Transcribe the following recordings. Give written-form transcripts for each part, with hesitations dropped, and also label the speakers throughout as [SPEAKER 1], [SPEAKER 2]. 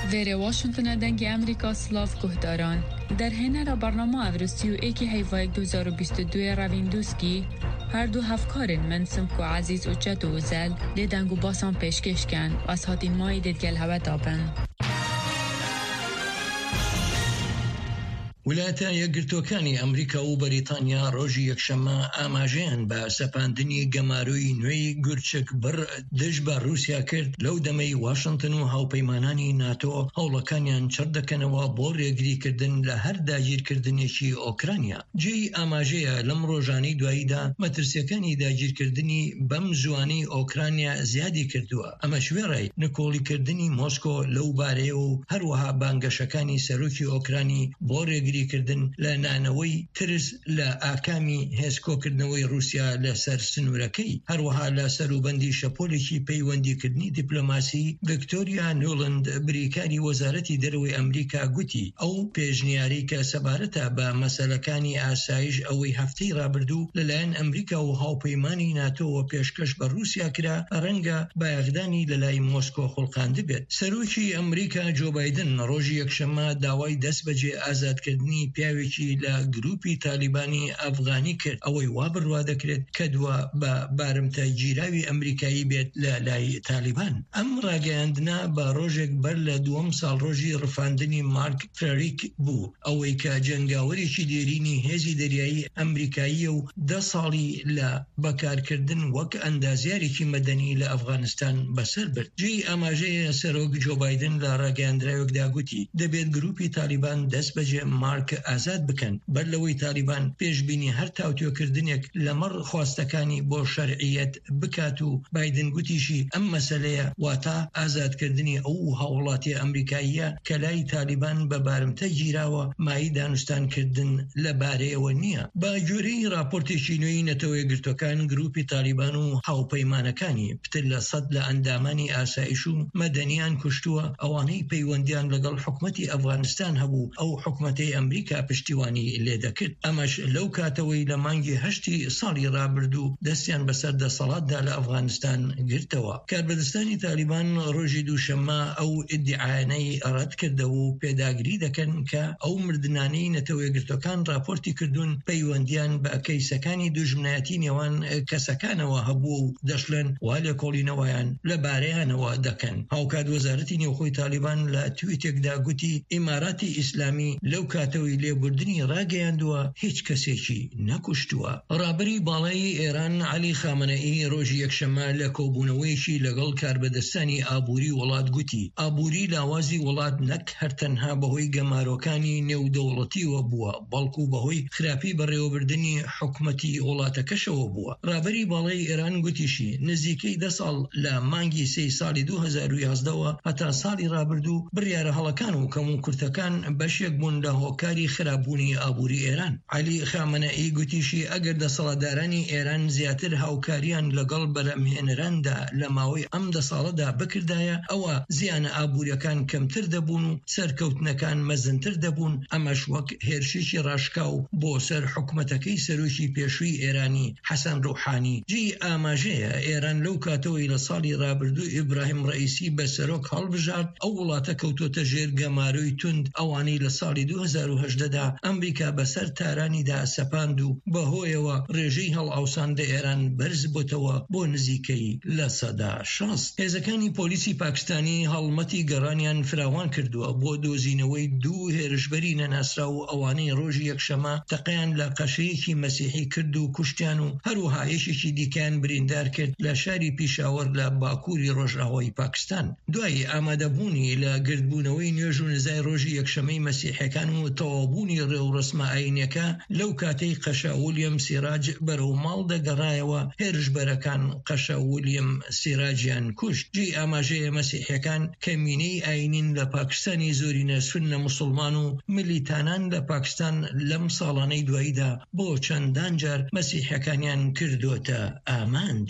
[SPEAKER 1] ویر واشنطن دنگ امریکا سلاف گهداران در هنر برنامه افرستی و ایکی حیفای 2022 رویندوسکی هر دو هفکارن من سمکو عزیز و جد و زل لیدنگو باسان پیشکش کن و از هاتین مایی دیدگل هوا دابن.
[SPEAKER 2] ولايتە یەکگرتووەکانی ئەمریکا و بەریتانیا ڕۆژی یەکشەممە ئاماژەیان بە سەپاندنی گەماروی نوێی گورچک بڕ دژ بە رووسیا کرد لەو دەمەی واشنتن و هاوپەیمانانی ناتۆ هەوڵەکانیان چڕ دەکەنەوە بۆ ڕێگریکردن لە هەر داگیرکردنێکی ئۆکرانیا. جێی ئاماژەیە لەم ڕۆژانەی دواییدا مەترسیەکانی داگیرکردنی بەم زوانەی ئۆکرانیا زیادی کردووە. ئەمە شوێڕای نکۆڵیکردنی مۆسکۆ لەو بارەیە و هەروەها بانگەشەکانی سەرۆکی ئۆکرانی بۆ ڕێگریکردن لە نانەوەی ترس لە ئاکامی هێزکۆکردنەوەی رووسیا لەسەر سنوورەکەی. هەروەها لە سەروبەندی شەپۆلێکی پەیوەندیکردنی دیپلۆماسی ڤیکتۆریا نۆڵند بریکاری وەزارەتی دەرەوەی ئەمریکا گوتی ئەو پێشنیاری کە سەبارەتە بە مەسەلەکانی ئاسایش ئەوەی هەفتەی ڕابردوو لەلایەن ئەمریکا و هاوپەیمانی ناتۆوە پێشکەش بە رووسیا کرا ڕەنگە بایەخدانی لەلای مۆسکۆ خوڵقاندە بێت. سەرۆکی ئەمریکا جۆ بایدن ڕۆژی یەکشەممە داوای دەست بەجێ ئازادکردنی پیاوێکی لە گروپی تالیبانی ئەفغانی کرد ئەوەی وا بڕوا دەکرێت کە دووە بە بارمتە گیراوی ئەمریکایی بێت لە لای تالیبان. ئەم ڕاگەیاندنە بە ڕۆژێک بەر لە دووەم ساڵڕۆژی ڕفاندنی مارک فریک بوو ئەوەی کە جەنگاوەرێکی دێرینی هێزی دەریایی ئەمریکاییە و 10 ساڵی لە بەکارکردن وەک ئەندازیارێکی مەدەنی لە ئەفغانستان بەسەر برد. جێی ئاماژەیە سەرۆک جۆ بایدن لە ڕاگەیاندراوێکدا گوتی دەبێت گروپی تالیبان دەست بەجێ مارک ئازاد بکەن بەر لەوەی تالیبان پێشبینی هەر تاوتوێکردنێک لەمەڕ خواستەکانی بۆ شەرعیەت بکات و بایدن گوتیشی ئەم مەسەلەیە واتە ئازادکردنی ئەو هاوڵاتی ئەمریکاییە کە لای تالیبان بە بارمتە گیراوە مای دانوستانکردن لە بارەیەوە نییە. بە گوێرەی راپۆرتێکی نوێی نەتەوە یەکگرتووەکان گروپی تالیبان و هاوپەیمانەکانی پتر لە 100 لە ئەندامانی ئاسایش و مەدەنیان کوشتووە ئەوانەی پەیوەندیان لەگەڵ حکومەتی ئەفغانستان هەبوو ئەو حکومەتەی ئەمریکا پشتیوانی لێدەکرد. ئەمەش لەو کاتەوەی لە مانگی 8 ساڵی ڕابردوو دەستیان بەسەر دەسەڵاتدا لە ئەفغانستان گرتەوە. کاربەدەستانی تالیبان ڕۆژی دووشەممە ئەو ئیدعاانەی ڕەت کردەوە و پێداگری دەکەن کە ئەو مردنانەی نەتەوە یەکگرتووەکان راپۆرتی کردوون پەیوەندیان بە کەیسەکانی دوژمنایەتی نێوان کەسەکانەوە هەبوو و دەشڵێن وا لێکۆڵینەوەیان لە بارەیانەوە دەکەن. هاوکات وەزارەتی نێوخۆی تالیبان لە تویتێکدا گوتی ئیماراتی ئیسلامی لەو کاتەوەی لێبوردنی ڕاگەیاندووە هیچ کەسێکی نەکوشتووە. ڕابری باڵای ئێران عەلی خامنەئی ڕۆژی یەکشەممە لە کۆبوونەوەیەکی لەگەڵ کاربەدەستانی ئابووری وڵات گوتی ئابووری لاوازی وڵات نەک هەرتەنها بەهۆی گەمارۆکانی نێودەوڵەتیوە بووە بەڵکو بەهۆی خراپی بەڕێوەبردننی حکومەتی وڵاتەکەشەوە بووە. ڕابری باڵای ئێران گوتیشی نزیکەی 10 ساڵ لە مانگی 3 ساڵی 2011ەوە هەتا ساڵی ڕابردوو بڕیارە هەڵەکان و کەم و کورتەکان بەشێک بوون لە هۆکاری خراپبوونی ئابووری ئێران. عەلی خامنەئی گوتیشی ئەگەر دەسەڵاتدارانی ئێران زیاتر هاوکاریان لەگەڵ بەرەمهێنەراندا لە ماوەی ئەم 10 ساڵەدا بکردایە ئەوە زیانە ئابووریەکان کەمتر دەبوون و سەرکەوتنەکان مەزنتر دەبوون. ئەمەش وەک هێرشێکی ڕاشکاو بۆ سەر حکومەتەکەی سەرۆکی پێشووی ئێرانی حەسەن ڕوحانی. جێی ئاماژەیە ئێران لەو کاتەوەی لە ساڵی ڕابردوو ئیبراهیم ڕەئیسی بە سەرۆک هەڵبژارد ئەو وڵاتە کەوتۆتە ژێر گەماروی توند ئەوانەی لە ساڵی 2018دا ئەمریکا بەسەر تارانیدا سەپاند و بەهۆیەوە ڕێژەی هەڵئاوساندە ئێران بەرز بۆتەوە بۆ نزیکەی لە 60. هێزەکانی پۆلیسی پاکستانی هەڵمەتی گەڕانیان فراوان کردووە بۆ دۆزینەوەی 2 هێرشبەری نەناسرا و ئەوانەی ڕۆژی یەکشەممە تەقەیان لە قەشەیەکی مەسیحی کرد و کوشتیان و هەروەها یەکێکی دیکەیان بریندار کرد لە شاری پیشاوەر لە باکووری ڕۆژئاوای پاکستان. دوای ئامادەبوونی لە گردبوونەوەی نوێژ و نزای ڕۆژی یەکشەممەی مەسیحەکان و تەواوبوونی ڕێوڕسمە ئاینیەکە لەو کاتەی قەشە ویلیەم سیراج بەرەو ماڵ دەگەڕایەوە هێرشبەرەکان قەشە ویلیەم سیراجیان کوشت. جێی ئاماژەیە مەسیحەکان کەمینەی ئاینین لە پاکستانی زۆرینە سوننە موسڵمان و ملیتانان لە پاکستان لەم ساڵانەی دواییدا بۆ چەندان جار مەسیحەکانیان کردوتە ئامانج.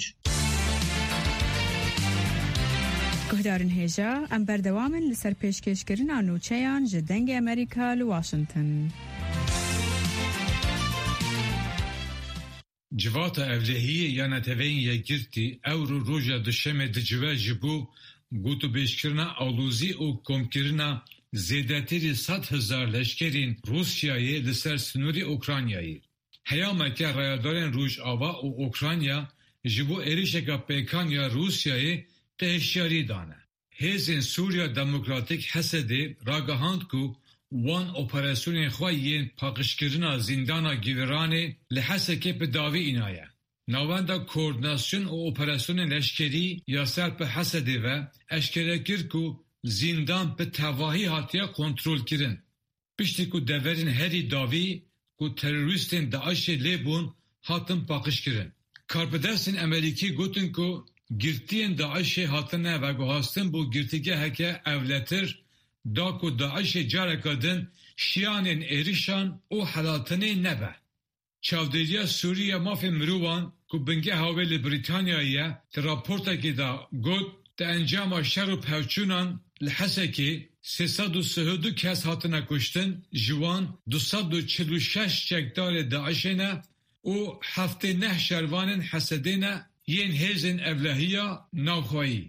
[SPEAKER 1] گهدارن هێژە ئەم بەردەوامن لەسەر پێشکەشکردنا نوچەیان ji dengê ئەمریکا li Washington.
[SPEAKER 3] Civata evlehiyê ya neteveyên yekgirtî ewro roja duşemê dicive ji bo گوتو بیشکرنا آلوزی و کمکرنا زیدتری 100,000 لشکرین روسیایی لسر سنوری اوکراینایی. هیامکه رایدارین روش آوا و اوکراینیا جبو ایریشکا پیکانیا روسیایی تهشیاری دانه. هیزین سوریا دموکراتیک حسدی راگهاند کو وان اپراسیون خواهین پاکشکرنا زندانا گیورانی لحسکه به داوی اینایه. نواندا کوردیناسیون و اپراسیون لشکری یا سر به حسدی و اشکره کرد کو زندان به تواهی هاتیا کنترل کرن. پشتی کو دورین هری داوی کو تروریستین داعش لیبون هاتن پاکشکرن. کارپدرسین امریکی گوتن کو گرتین داعش هاتنه و گوهاستن بو گرتیگه هکه اولتر دا کو داعش جارکادن شیانین ایریشان او حلاتنه نبه. چاودریا سوریه مافی مروان کو بنگه هاویل بریتانیایه در راپورتا که دا گوت دا انجام شر و پوچونان لحسکی 332 کس هاتنه کشتن جوان 246 چکدار داعشنه او 79 شروانن حسدینه ین هیزن اولهیا ناخوایی.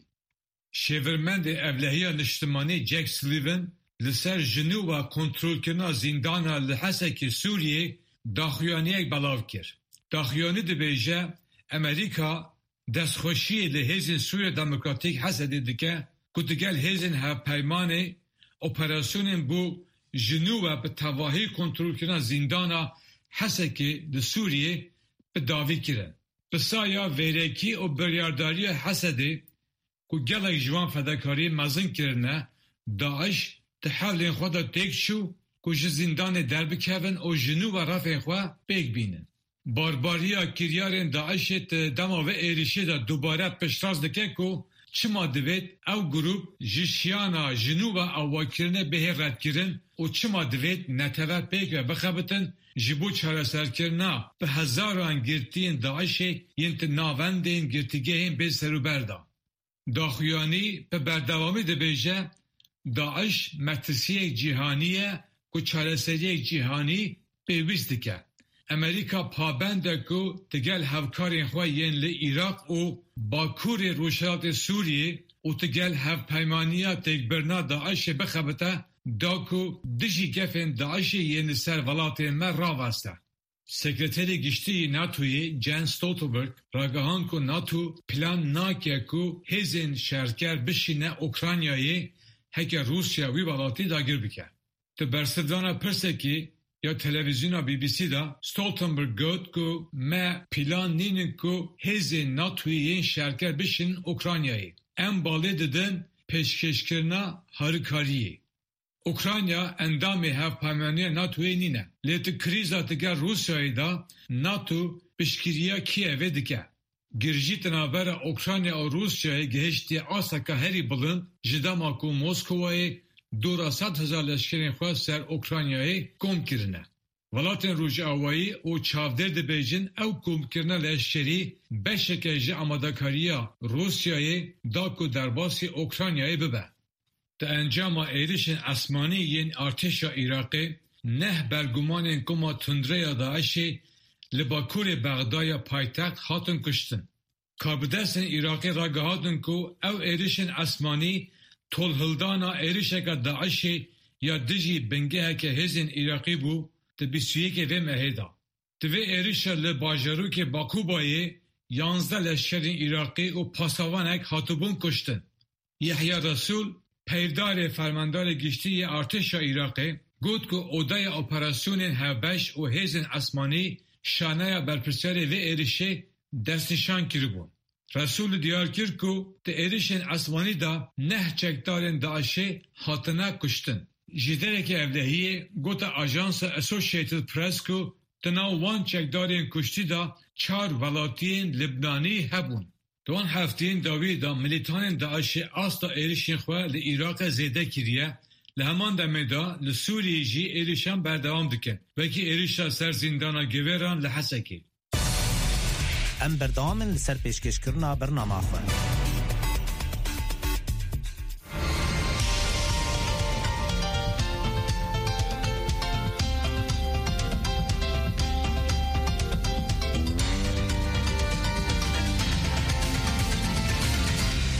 [SPEAKER 3] شیورمند اولهیا نشتمانی جک سلیون لسر جنو و کنترل کرنا زندانا لحسکی سوریه داخویانی یک بلاو کرد. داخویانی ده بیجه امریکا دستخوشی لحیزن سوریه دموکراتیک حسدی دکه کتگل هیزن ها پیمانه اپراسیون بو جنو و به تواهی کنترل کرنا زندانا حسکی ده سوریه به داوی کرن. بسایا ویرکی و بریارداری حسدی که گلک جوان فداکاری مزن کرنه داعش تحولین خود تک شو که زندان در بکوین و جنوب و رفع خود بیگ بینن. بارباریا کریارین داعش دما و ایریشی دا دوباره پشتاز دکه که چما دوید او گروپ جشیانا جنوب او واکرنه به رد کرن و چما دوید نتوه بیگ و بخبتن جبو چاره سرکرنا به هزاران گرتین داعش ینت ناوندین گرتیگه هم به سرو بردا. داخویانی به بردوامی ده بیجه داعش مترسیه جیهانیه که چاره سریه جیهانی پیوست که. امریکا پابنده که تگل هفکارین خواه ین لی ایراق و باکور روشات سوریه و تگل هف پیمانیات تکبرنا داعش بخبته دا که دجی گفن داعش ین سر ولاتین من را وسته. سکرتری گشتی ناتوی جان ستولتنبرگ راگهان که ناتو پلان ناکه که هزین شرکر بشینه اوکراینایی هکه روسیا وی ولاتی داگیر بکه. تو برسدوانا پرسکی یا تلویزیونا BBC دا ستولتنبرگ گوت که ما پلان نینن که هزین ناتوی ین شرکر بشین اوکراینایی. ام بالی ددن پیشکش کرنا هرکاریه. اوکراینیا اندامی هفپایمانی ناتوی نینه. لیت کریزا تگر روسیایی دا ناتو بشکریا کیوه دکه. گرجی تنابر اوکراینیا و روسیایی گهشتی آسکا هری بلند جداما کو موسکوایی دورا 100,000 لشکرین خواه سر اوکراینیایی کم کرنه. ولاتن روژ آوایی او چاودر ده بیجن او کم کرنه لشکری بشکه جه آمادکاریا روسیایی دا کو درباسی اوکراینیایی ببه. تا انجام ایریشن اسمانی ین ارتشا عراقی نه برگمانین کما تندره داعشی لباکور بغدای پایتخت هاتن کشتن. کاربدستن عراقی را گهادن که او ایریشن اسمانی تولهلدانا ایریشکا داعشی یا دجی بنگه که هزین عراقی بو ده 21 و مهیدا. دوی ایریشا لباجرو که باکو بایی 11 لشکرین عراقی و پاسوانک هاتوبون کشتن. یحیی رسول پیردار فرماندار گشتی ارتش عراقی گفت که اودای اپراسیون هبش و هزین اسمانی شانه برپرسیار و ایریشه دستشان کربون. رسول دیار کرد که ده ایریشن اسمانی دا نه چکدارن داعشه هاتنه کشتن. جیدره که اولهیه گوت آژانس اسوشیتد پرس که تناو وان چکدارن کشتی دا 4 ولاتین لبنانی هبون. دوان هفتین داوی دا ملیتان داعش آستا ایریشن خواه لعراق زیده کریه لهمان دمه دا لسوریه جی ایریشان بردوام دکن وکی ایریشا سر زندانا گویران لحسکی.
[SPEAKER 4] ام بردوامن لسر پیشکش کرنا برنامه خواه.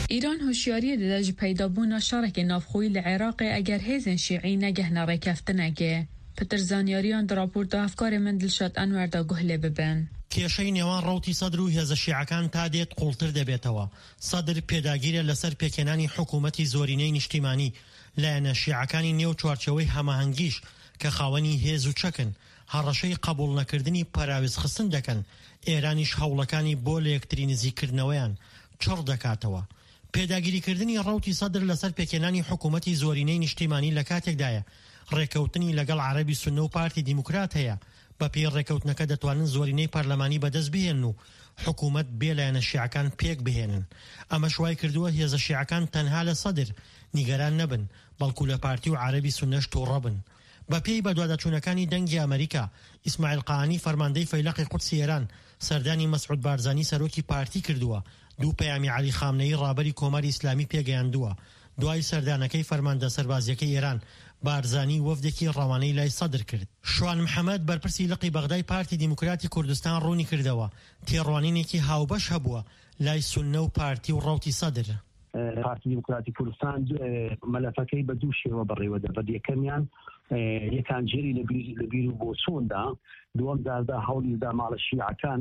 [SPEAKER 1] ایران هوشیاری دادج پیدا بونا شارک نافخوی لعراق اگر هیزن شیعی نگهنا ریکفتنگه. پتر زانیاریان در راپورت افکار من دلشاد انور دا گهله ببن.
[SPEAKER 5] کێشەی نێوان ڕەوتی سەدر و هێزە شیعەکان تا دێت قوڵتر دەبێتەوە. سەدر پێداگیرە لەسەر پێکێنانی حکوومەتی زۆرینەی نیشتیمانی لایەنە شیعەکانی نێو چوارچەوەی هەماهەنگیش کە خاوەنی هێز و چەکن هەڕەشەی قبول نەکردنی پەراویز خستن دەکەن. ئێرانیش هەوڵەکانی بۆ لە یەکتری نزیکردنەوەیان چڕ دەکاتەوە. پێداگیریکردنی ڕەوتی سەدر لەسەر پێکێنانی حکوومەتی زۆرینەی نیشتیمانی لە کاتێکدایە ڕێکەوتنی لەگەڵ عەرەبی سوننە و پارتی دیموکرات هەیە. بە پێی ڕێکەوتنەکە دەتوانن زۆرینەی پەرلەمانی بەدەست بهێن و حکوومەت بێ لایەنە شیعەکان پێک بهێنن. ئەمە شوای کردووە هێزە شیعەکان تەنها لە سەدر نیگەران نەبن بەڵکو لە پارتی و عەرەبی سوننەش تووڕە بن. بە پێی بەدواداچوونەکانی دەنگی ئەمریکا ئیسماعیل قاعانی فەرماندەی فەیلەقی قودسی ئێران سەردانی مەسعود بارزانی سەرۆکی پارتی کردووە. دوو پەیامی عەلی خامنەیی ڕابەری کۆمەری ئیسلامی پێگەیاندووە. دوای سەردانەکەی فەرماندە سەربازیەکەی ئێران بارزانی وەفدێکی ڕەوانەی لای سەدر کرد. شوان محەممەد بەرپرسی لقی بەغدای پارتی دیموکراتی کوردستان ڕوونی کردەوە تێڕوانینێکی هاوبەش هەبووە لای سوننە و پارتی و ڕەوتی سەدر.
[SPEAKER 6] پارتی دیموکراتی کوردستان مەلەفەکەی بە دوو شێوە بەڕێوە دەبێت. یەکەمیان یەکان جێری لە بیر و بۆ چۆندا، دووەم داردا هەوڵی دا ماڵە شیعەکان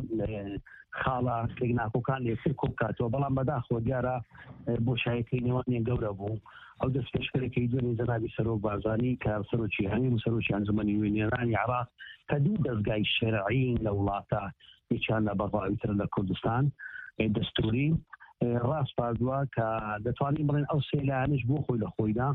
[SPEAKER 6] خاڵە لەگناکۆکان لێسەر کۆ بکاتەوە. بەڵام بەداخەوە دیارە بۆشایەکەی نێوانیان گەورە بوو. ئەو دەست پێشکەرێکی دوێنێ جەنابی سەرۆک بارزانی کە سەرۆکی هەنی و سەرۆکی ئەنجومەنی وێنێرانی عێراق کە دوو دەستگای شەرعین لە وڵاتە یەکیان لە بەڕاویتر لە کوردستان دەستوری ڕاست پاردووە کە دەتوانین بڵێن ئەو سێ لایەنش بۆ خۆی لە خۆیدا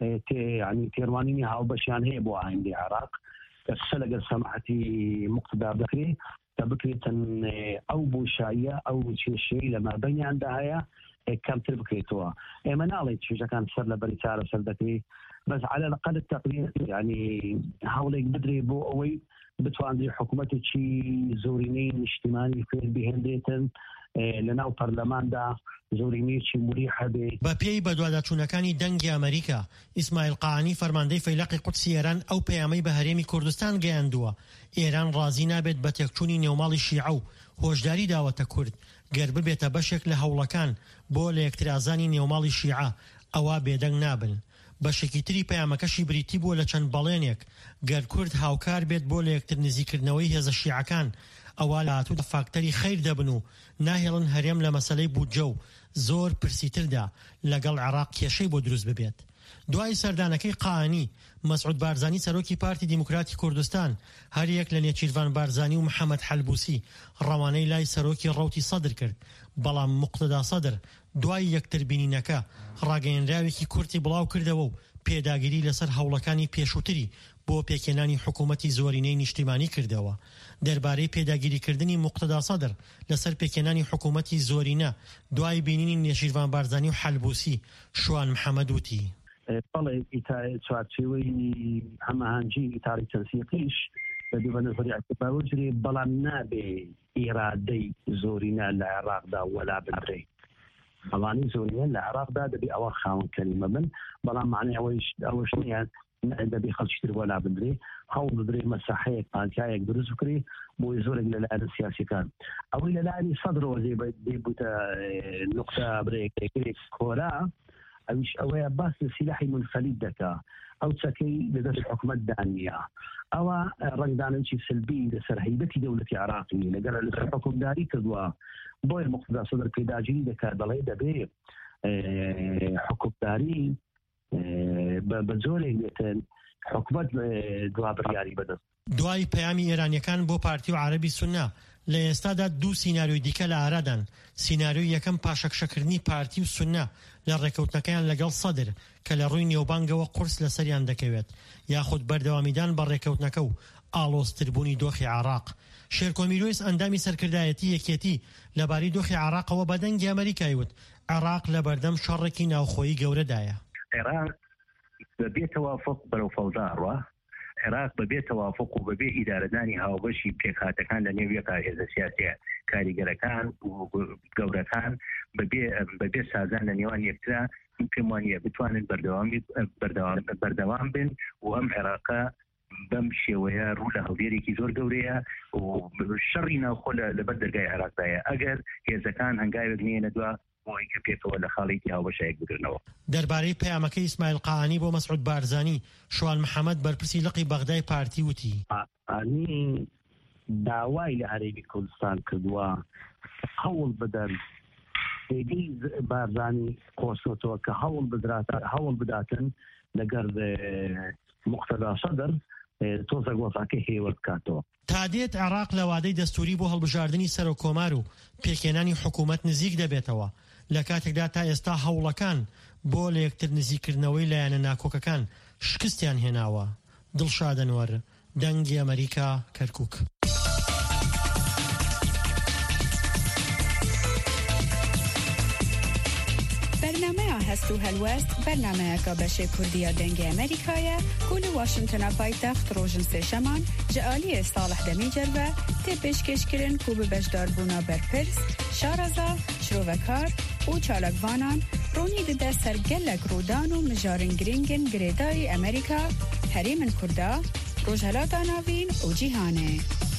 [SPEAKER 6] تێڕوانینی هاوبەشیان هەیە بۆ ئایندەی عێراق کە سە لەگەڵ سەماحەتی موقتدا دەکرێت کە بکرێتن ئەو بۆشاییە ئەو کێشەی لە مابەینیاندا هەیە کەمتر بکرێتەوە. ئێمە ناڵێت کێشەکان سەر لە بەری چارە سەر دەکرێت، بەس على الأقل التقدير يعني هەوڵێک بدرێ بۆ ئەوەی بتوانێت حکوومەتێکی زۆرینەی نیشتیمانی فێر بهێنرێتن لەناو پەرلەماندا زۆرینەیەکی مریحە بێ.
[SPEAKER 5] بە پێی بەدواداچوونەکانی دەنگی ئەمریکا ئیسماعیل قاعانی فەرماندەی فەیلەقی قودسی ئێران ئەو پەیامەی بە هەرێمی کوردستان گەیاندووە ئێران ڕازی نابێت بە تێکچوونی نێوماڵی شیعە و هۆشداری داوەتە کورد گەر ببێتە بەشێک لە هەوڵەکان بۆ لە یەکترازانی نێوماڵی شیعە ئەوە بێدەنگ نابن. بەشێکی تری پەیامەکەشی بریتی بووە لە چەند بەڵێنێک گەر کورد هاوکار بێت بۆ لە یەکتر نزیکردنەوەی هێزە شیعەکان ئەوە لە هاتوودا فاکتەری خەیر دەبن و ناهێڵن هەرێم لە مەسەلەی بودجە و زۆر پرسیتردا لەگەڵ عێراق کێشەی بۆ دروست ببێت. دوای سەردانەکەی قاعانی مەسعود بارزانی سەرۆکی پارتی دیموکراتی کوردستان هەر یەک لە نێچیروان بارزانی و محەممەد حەلبوسی ڕەوانەی لای سەرۆکی ڕەوتی سەدر کرد. بەڵام موقتدا سەدر دوای یەکتر بینینەکە ڕاگەیەنراوێکی کورتی بڵاو کردەوە و پێداگیری لەسەر هەوڵەکانی پێشووتری بۆ پێکێنانی حکوومەتی زۆرینەی نیشتیمانی کردەوە. دەربارەی پێداگیریکردنی موقتدا سەدر لەسەر پێکێنانی حکوومەتی زۆرینە دوای بینینی نێچیروان بارزانی و حەلبوسی شوان محەممەد وتی
[SPEAKER 6] بەڵێ چوارچێوەی هەماهەنگی ئیتاری تەنسیقیش بەدوو بە نەزەری ئەتباوەجرێ بەڵام نابێ ئیرادەی زۆرینە لە عێراقدا وەلا بنرێ. ئەوانەی زۆرینە لە عێراقدا دەبێ ئەوە خاوەن کەلیمە بن، بەڵام معنی ئەوەش نییە دەبێ خەڵکیتر وەلا بنرێ. هەوڵ بدرێ مەساحەیەک پانتیایەک دروست بکرێ بۆی زۆرێک لەلایەن سیاسیەکان. ئەوەی لەلایەنی سەدرەوە دەیبوتە نقطە برێکێک کۆرا ئەویش ئەوەیە باس لە سیلاحی منفەلید دەکا ئەو چەکەی لەدەست حکوومەت دانیە. ئەوە ڕنگدانەکی سلبی لەسەر هەیبەتی دەوڵەتی عێراقی لەگەڵ لەسەر حکومداری کردووە. بۆیە موقتدا سەدر پێداگیری دەکات دەڵێ دەبێت حکومداری بە جۆرێک بێتن حکومەت دوابڕیاری بەدەست.
[SPEAKER 5] دوای پەیامی ئێرانیەکان بۆ پارتی و عەرەبی سوننە لە ئێستادا دوو سیناریۆی دیکە لە ئارادان. سیناریۆی یەکەم پاشەکشەکردنی پارتی و سوننە لە ڕێکەوتنەکەیان لەگەڵ سەدر کە لە ڕووی نێوبانگەوە قورس لەسەریان دەکەوێت یاخود بەردەوامیدان بە ڕێکەوتنەکە و ئاڵۆزتربوونی دۆخی عێراق. شێرکۆمیلۆیس ئەندامی سەرکردایەتی یەکێتی لەبارەی دۆخی عێراقەوە بە دەنگی ئەمریکای وت عێراق لە بەردەم شەڕێکی ناوخۆیی گەورەدایە.
[SPEAKER 7] عێراق بەبێ تەوافق بەرەو فەوزاڕوە، عێراق بەبێ تەوافق و بەبێ ئیدارەدانی هاوبەشی پێکهاتەکان لە نێو یەکا هێزە سیاسیە کاریگەرەکان و گەورەکان بەبێ سازان لە نێوان یەکترا پێم وانییە بتوانن بەردەوام بن و ئەم عێراقە بەم شێوەیە ڕوو لە هەولێرێکی زۆر گەورەیە و شەڕی ناوخۆ لەبەر دەرگای عێراقدایە. ئەگەر هێزەکان هەنگاوێک نێنە دووە بۆی کە پێکەوە لە خاڵێتی هاوبەشایەک بگرنەوە.
[SPEAKER 5] دەربارەی پەیامەکەی ئیسماعیل قاعانی بۆ مەسعود بارزانی، شوان محەممەد بەرپرسی لقی بەغدای پارتی وتی
[SPEAKER 6] ئانی داوای لە هەرێمی کوردستان کردووە هەوڵ بدەن سێگەی بارزانی کۆسۆتەوە کە هەوڵ بداتن لەگەر مقتەدا سەدر تۆزە گۆزاکەی هێوە بکاتەوە.
[SPEAKER 5] تا دێت عێراق لە وادەی دەستوری بۆ هەڵبژاردننی سەر و کۆمار و پێکێنانی حکوومەت نزیک دەبێتەوە، لە کاتێکدا تا ئێستا هەوڵەکان بۆ لە یەکتر نزیکردنەوەی لایەنە ناکۆکەکان شکستیان هێناوە. دڵشادەنوەر، دەنگی ئەمریکا، کەرکووک.
[SPEAKER 8] برنامه هست و هلوست برنامه که بشه کردیا دنگ امریکایه کل واشنطن پایتخت روشن سشمان جعالی صالح دمیجر و تپش کشکرین کوب بشدار بونا برپرس شارزا شروعکار و چالکوانان رونی ده سرگلک رودان و مجارن گرینگن گریدای امریکا حریم کردا روجهلات آناوین و جیهانه.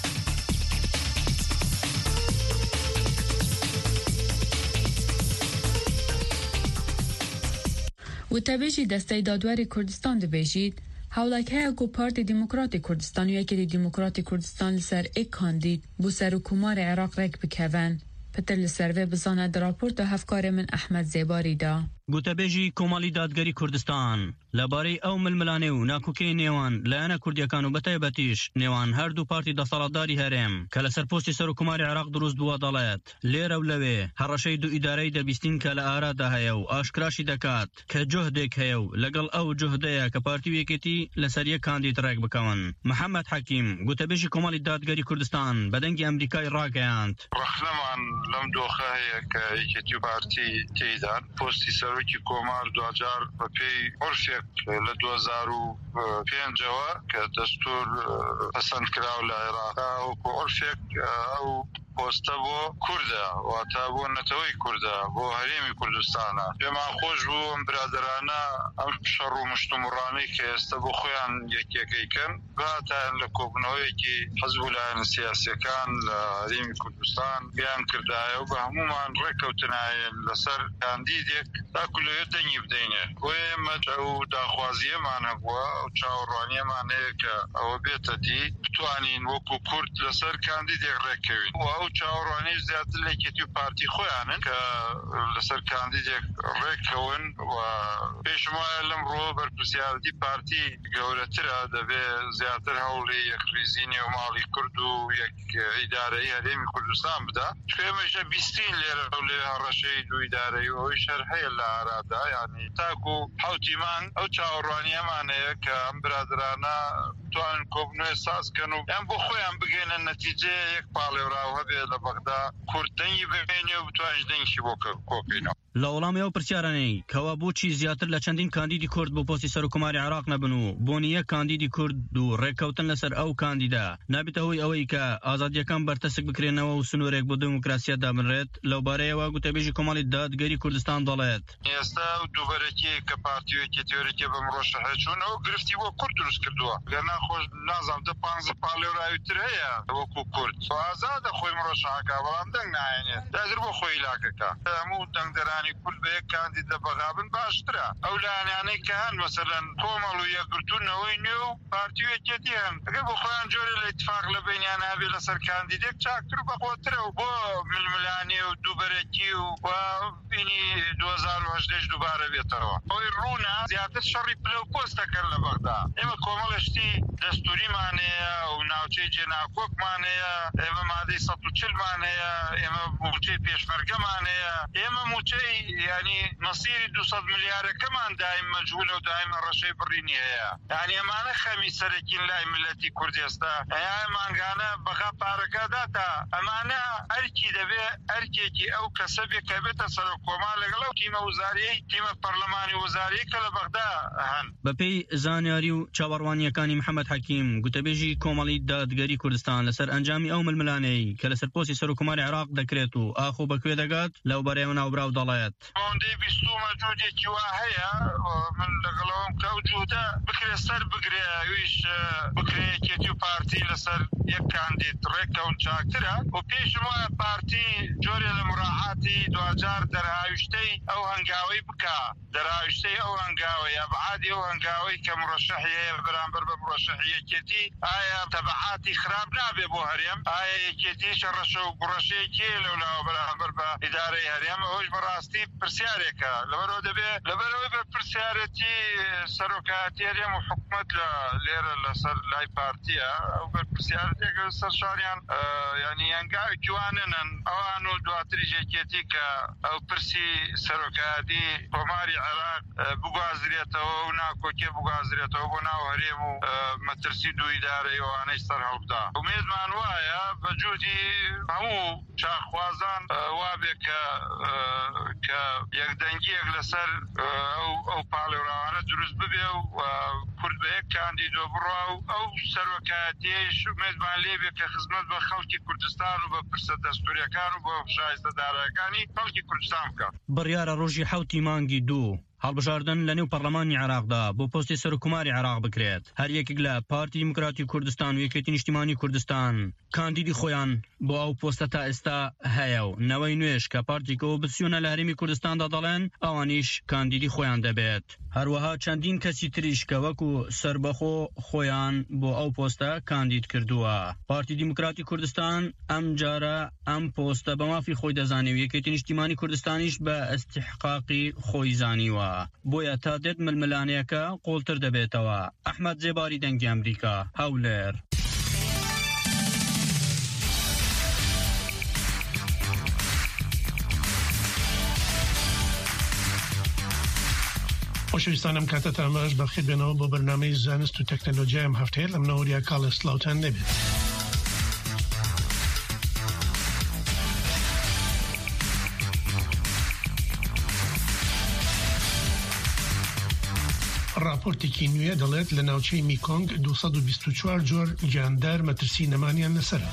[SPEAKER 1] و تبیجی دسته دادوری کردستان دبیجید هاولک های اگو پارتی دموکراتی کردستان و یکی دموکراتی کردستان لسر ایک کاندید بو سر حکومار عراق رک بکوون پتر لسروه بزانه در راپورت هفکار من احمد زیباری دا.
[SPEAKER 9] گوتەبێژی کۆمەڵی دادگەری کوردستان لەبارەی ئەو ململانێ و ناکۆکەی نێوان لایەنە کوردیەکان و بەتایبەتیش نێوان هەردوو پارتی دەسەڵاتداری هەرێم کە لەسەر پۆستی سەرۆکوماری عێراق دروست بووە دەڵێت لێرە و لەوێ هەڕەشەی دوو ئیدارەی دەبیستین کە لە ئارادا هەیە و ئاشکراشی دەکات کە جۆهدێک هەیە و لەگەڵ ئەو جۆهدەیە کە پارتی و یەکێتی لەسەر یەک کاندید ڕێک بکەون. محەممەد حەکیم گوتەبێژی کۆمەڵی دادگەری کوردستان بە دەنگی ئەمریکای ڕاگەیاند
[SPEAKER 10] ڕەخنەمان لەم دۆخە هەیە کە یەکێتی و پارتی تێیدان پۆستی سەرۆکی کۆمار دوجار بەپێی عرفێک لە 2005ەوە کە دەستور پەسەند کراوە لە عێراق وەکو عرفێک ئەو پۆستە بۆ کوردە واتە بۆ نەتەوەی کوردە بۆ هەرێمی کوردستانە. پێمان خۆش بوو ئەم برادرانە ئەم شەڕ و مشتومڕانەی کە ئێستا بۆ خۆیان یەکێکەکەن باتیان لە کۆبنەوەیەکی حەزب و لایەنە سیاسیەکان لە هەرێمی کوردستان بیان کردایە و بە هەمومان ڕێکەوتنایە لەسەر کاندیدێک تاکو لەوێ دەنگی بدەینێ. بۆ ئێمە ئەو داخوازیەمان هەبووە ئەو چاوەڕوانیەمان هەیە کە ئەوە بێتە دی بتوانین وەکو کورد لەسەر کاندیدێک ڕێککەوین. ئەو چاوەڕوانی زیاتر لە یەکێتی و پارتی خۆیانن کە لەسەر کاندیدێک ڕێککەون و پێشم وایە لەمڕۆ بەرپرسیارەتی پارتی گەورەترە دەبێ زیاتر هەوڵی یەکریزی نێوماڵی کورد و یەک ئیدارەی هەرێمی کوردستان بدا. ئێمەشە بیستین لێرە لێ هەڕەشەی دوو ئیدارەی و ئەوی شەر هەیە لە ئارادا یعنی تاکو حوتیمان ئەو چاوەڕوانیەمان هەیە کە ئەم برادرانە توانن کۆبنەوەی سازکەن و یان بۆ خۆیان بگەینە نەتیجەیە یەک پاڵێوراو هەبێ لە بەغدا کورد دەنگی ببینێ و بتوانین دەنگی بۆ کۆبینەوە.
[SPEAKER 9] لە وەڵامی ئەو پرسیارانەی کەوا بۆچی زیاتر لە چەندین کاندیدی کورد بۆ پۆستی سەرۆکوماری عێراق نەبن و بۆنی یەک کاندیدی کورد و ڕێککەوتن لەسەر ئەو کاندیدا نابێتە هۆی ئەوەی کە ئازادیەکان بەرتەسک بکرێنەوە و سنوورێک بۆ دموکراسیە دابنرێت. لەو بارەیەوە گوتەبێژی کۆمەڵی دادگەری کوردستان دەڵێت
[SPEAKER 10] ئێستا دووبەرەکی کە پارتیوێکی تیۆریکێ بە مرۆشەحە چوون ئەو گرفتی بۆ کورد دروست کردووە لە ناخۆش نازانم دە 15 پاڵێوراویتر هەیە وەکو کورد ئازادە خۆی مرۆشەحەکە بەڵام دەنگ نایێنێت دەزر بۆ خۆی لاکەکە هەموو دەنگدەرانی کورد بە یەک کاندیدە بەغابن باشترە. ئەو لایەنانەی کە هەن مەسەلەن کۆمەڵ و یەکگرتوونەوەی نوێ و پارتیوێکێتی هەن ئەگەر بۆ خۆیان جۆرە لە ئیتفاق لە بینیان هەبێ لەسەر کاندیدێک چاکتر و بەخۆترە و بۆ ململانی و دووبەرەکی و بینی 2018 دووبارە بێتەوە. ئەوی ڕوونە زیاتر شەڕی پلە و پۆستەکەن لە بەغدا. ئێمە کۆمەڵشتی دەستوریمان هەیە و ناوچەی جێناکۆکمان هەیە، ئێمە مادەی 140مان هەیە، ئێمە موچەی پێشمەرگەمان هەیە، ئێمە موچەی ینی مەسیری 200 ملیارەکەمان دایم مەجهولە و دایم ڕەشەی بڕینی هەیە. یعنی ئەمانە خەمی سەرەکین لای ملەتی کورد ئێستا ئەیە مانگانە بەغا پارەکەداتە ئەمانە ئەرکی دەبێ ئەرکێکی ئەو کەسە بێ کە بێتە سەرۆکۆمان لەگەڵ ئەو تیمە وزاریەی تیمە پەرلەمانی وزاریەی کە لە بەغدا هەن.
[SPEAKER 9] بەپێی زانیاری و چاوەڕوانیەکانی محەممەد حەکیم گوتەبێژی کۆمەڵی دادگەری کوردستان لەسەر ئەنجامی ئەو ململانەی کە لەسەر پۆستی سەرۆکوماری عێراق دەکرێت و ئاخۆ بەکوێ دەگات لەو بەرەیەوە ناوبراو دەڵێت
[SPEAKER 10] ئەوەندەی بیستومە جوودێکی وا هەیە من لەگەڵەوەم کە ئەو جوودە بکرێ سەر بگرێ ئەویش بکرێ یەکێتی و پارتی لەسەر یەک کاندید ڕێککەون چاکترە و پێشم وایە پارتی جۆرێ لە مراعاتی دوجار دەرهاوی دەراویشتەی ئەو هەنگاوەی بکە دەراویشتەی ئەو هەنگاوەی ئەبعادی ئەو هەنگاوەی کە مرۆشەحی هەیە بەرامبەر بە مرۆشەحی یەکێتی ئایا تەبعاتی خراپ نابێ بۆ هەرێم ئایا یەکێتی شەڕەشە و گوڕەشەیەکی لەولاوە بەرامبەر بە ئیدارەی هەرێم ئەوش بەڕاستی پرسیارێکە لەبەرەوە دەبێت لەبەرەوەی بە پرسیارەتی سەرۆکایەتی هەرێم و حکومەت لێرە لەسەر لای پارتیە ئەو بە پرسیارەتێکە سەر شاریان ینی هەنگاوی جواننن ئەوان و دواتری یەکێتی کە ئەو پرسی سەرۆکایەتی کۆماری عێراق بگوازرێتەوە و ناکۆکێ بگوازرێتەوە بۆ ناو هەرێم و مەترسی دوو ئیدارەی ئەوانەی سەر هەڵبدا ومێدمان وایە بە جوودی هەموو چاخوازان وابێ کە یەکدەنگیەک لەسەر ئەو پاڵێوراوانە دروست ببێ و کورد بە یەک کاندیدۆ بڕوا و ئەو سەرۆکایەتیش ومێدمان لێبێ کە خزمەت بە خەڵکی کوردستان و بە پرسە دەستوریەکان و بە شایستەدارەکانی خەڵکی کوردستان بکات.
[SPEAKER 9] بڕیارە ڕۆژی 7 مانگی 2 هەڵبژاردن لە نێو پەرلەمانی عێراقدا بۆ پۆستی سەرۆکوماری عێراق بکرێت. هەر یەکێک لە پارتی دیموکراتی کوردستان و یەکێتی نیشتیمانی کوردستان کاندیدی خۆیان بۆ ئەو پۆستە تا ئێستا هەیە و نەوەی نوێش کە پارتیکەوە بسیونە لە هەرێمی کوردستاندا دەڵێن ئەوانیش کاندیدی خۆیان دەبێت. هەروەها چەندین کەسی تریش کە وەکو سربەخۆ خۆیان بۆ ئەو پۆستە کاندید کردووە. پارتی دیموکراتی کوردستان ئەم جارە ئەم پۆستە بە مافی خۆی دەزانێ و یەکێتی نیشتیمانی کوردستانیش بە ئەستیحقاقی خۆی زانیوە. بۆیە تا دێت ململانەیەکە قۆڵتر دەبێتەوە. ئەحمەد جێباری دەنگی ئەمریکا هەولێر.
[SPEAKER 11] خۆشەویستانم کاتە ئەمەش بەخێر بێنەوە بۆ بەرنامەی زانست و تەکنۆلۆژیای ئەم هەفتەیە لە منەوەریا کاڵە سلااوتان نەبێت. راپۆرتێکی نوێ دەڵێت لە ناوچەی میکۆنگ 224 جۆر گیاندار مەترسی نەمانیان لەسەرە.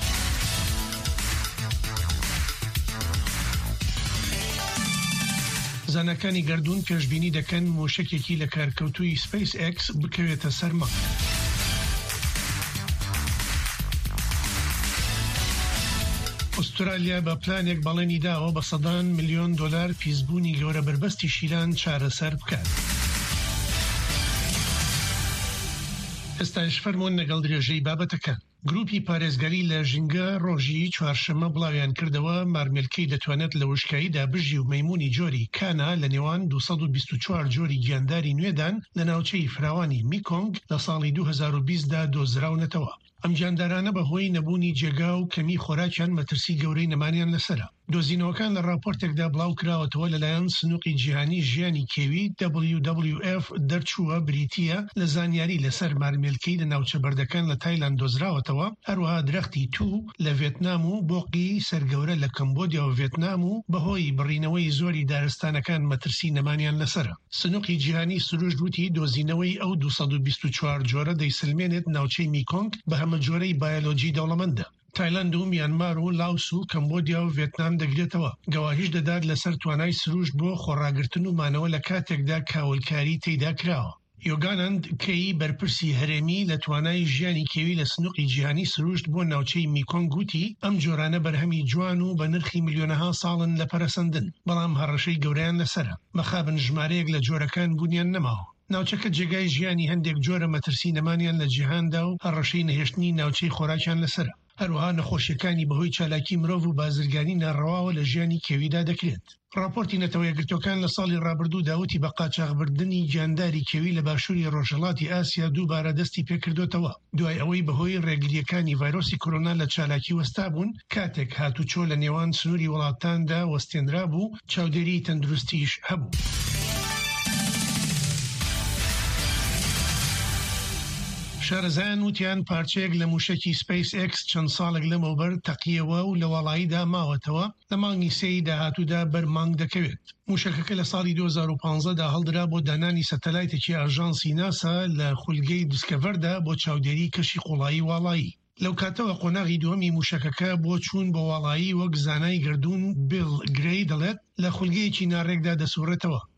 [SPEAKER 11] زانەکانی گەردوون پێشبینی دەکەن مۆشکێکی لە کارکەوتوی سپیس ئێکس بکەوێتە سەر مانگ. ئوسترالیا بە پلانێک بەڵێنی داوە بە سەدان ملیۆن دۆلار پیسبوونی گەورە بربەستی شیران چارەسەر بکات. ئێستاش فەرمۆن لەگەڵ درێژەی بابەتەکان. گروپی پارێزگەری لە ژینگە ڕۆژی چوارشەمە بڵاویان کردەوە مارمێلکەی دەتوانێت لە وشکاییدا بژی و مەیمونی جۆری کانا لە نێوان 224 جۆری گیانداری نوێدان لە ناوچەی فراوانی میکۆنگ لە ساڵی 2020دا دۆزراونەتەوە. ئەم گیاندارانە بەهۆی نەبوونی جێگا و کەمی خۆراکیان مەترسی گەورەی نەمانیان لەسرە. دۆزینەوەکان لە راپۆرتێکدا بڵاو کراوەتەوە لەلایەن سنووقی جیهانی ژیانی کێوی WWF دەرچووە بریتیە لە زانیاری لەسەر مارمێلکەی لە ناوچە بەردەکان لە تایلاند دۆزراوەتەوە. هەروەها درەختی تو لە ڤێتنام و بۆقی سەرگەورە لە کەمبۆدیا و ڤێتنام و بەهۆی بڕینەوەی زۆری دارستانەکان مەترسی نەمانیان لەسرە. سنووقی جیهانی سروش وتی دۆزینەوەی ئەو 224 جۆرە دەیسلمێنێت ناوچەی میکۆنگ بە هەمە جۆرەی بایۆلۆجی دەوڵەمەندە. تایلاند و میانمار و لاوس و کەمبۆدیا و ڤێتنام دەگرێتەوە. گەواهیش دەدات لەسەر توانای سروشت بۆ خۆڕاگرتن و مانەوە لە کاتێکدا کاولکاری تێیدا کراوە. یۆگانند کەی بەرپرسی هەرێمی لە توانای ژیانی کێوی لە سنووقی جیهانی سروشت بۆ ناوچەی میکۆنگ گوتی ئەم جۆرانە بەرهەمی جوان و بە نرخی میلیۆنەها ساڵن لە پەرەسەندن، بەڵام هەڕەشەی گەوریان لەسرە. مەخابن ژمارەیەک لە جۆرەکان بوونیان نەماوە. ناوچەکە جێگای ژیانی هەندێک جۆرە مەترسی نەمانیان لە جیهاندا و هەڕەشەی نەهێشتنی ناوچەی خۆراکیان لەسرە. هەروەها نەخۆشیەکانی بەهۆی چالاکی مرۆڤ و بازرگانی ناڕەواوە لە ژیانی کێویدا دەکرێت. راپۆرتی نەتەوە یەکگرتوەکان لە ساڵی ڕابردوو داوتی بە قاچاغبردنی گیانداری کێوی لە باشووری ڕۆژهەڵاتی ئاسیا دووبارە دەستی پێکردوتەوە دوای ئەوەی بەهۆی ڕێگریەکانی ڤایرۆسی کۆرۆنا لە چالاکی وەستا بوون کاتێک هاتوچۆ لە نێوان سنووری وڵاتاندا وەستێنرا بوو چاودێری تەندروستیش هەبوو. شارەزایان وتیان پارچەیەک لە موشکی سپیس ئێکس چەند ساڵێک لەمەوبەر تەقیەوە و لە وەڵاییدا ماوەتەوە لە مانگی سێی داهاتوودا بەرمانگ دەکەوێت. موشکەکە لە ساڵی 2015دا هەڵدرا بۆ دانانی سەتەلایتێکی ئاژانسی ناسا لە خولگەی دیسکەڤەردا بۆ چاودێری کەشی قوڵایی واڵایی. لەو کاتەوە قۆناغی دووەمی موشکەکە بۆ چوون بۆ واڵایی وەک زانای گردوون بیل گرەی دەڵێت لە خولگەیەکی ناڕێکدا دەسوڕێتەوە.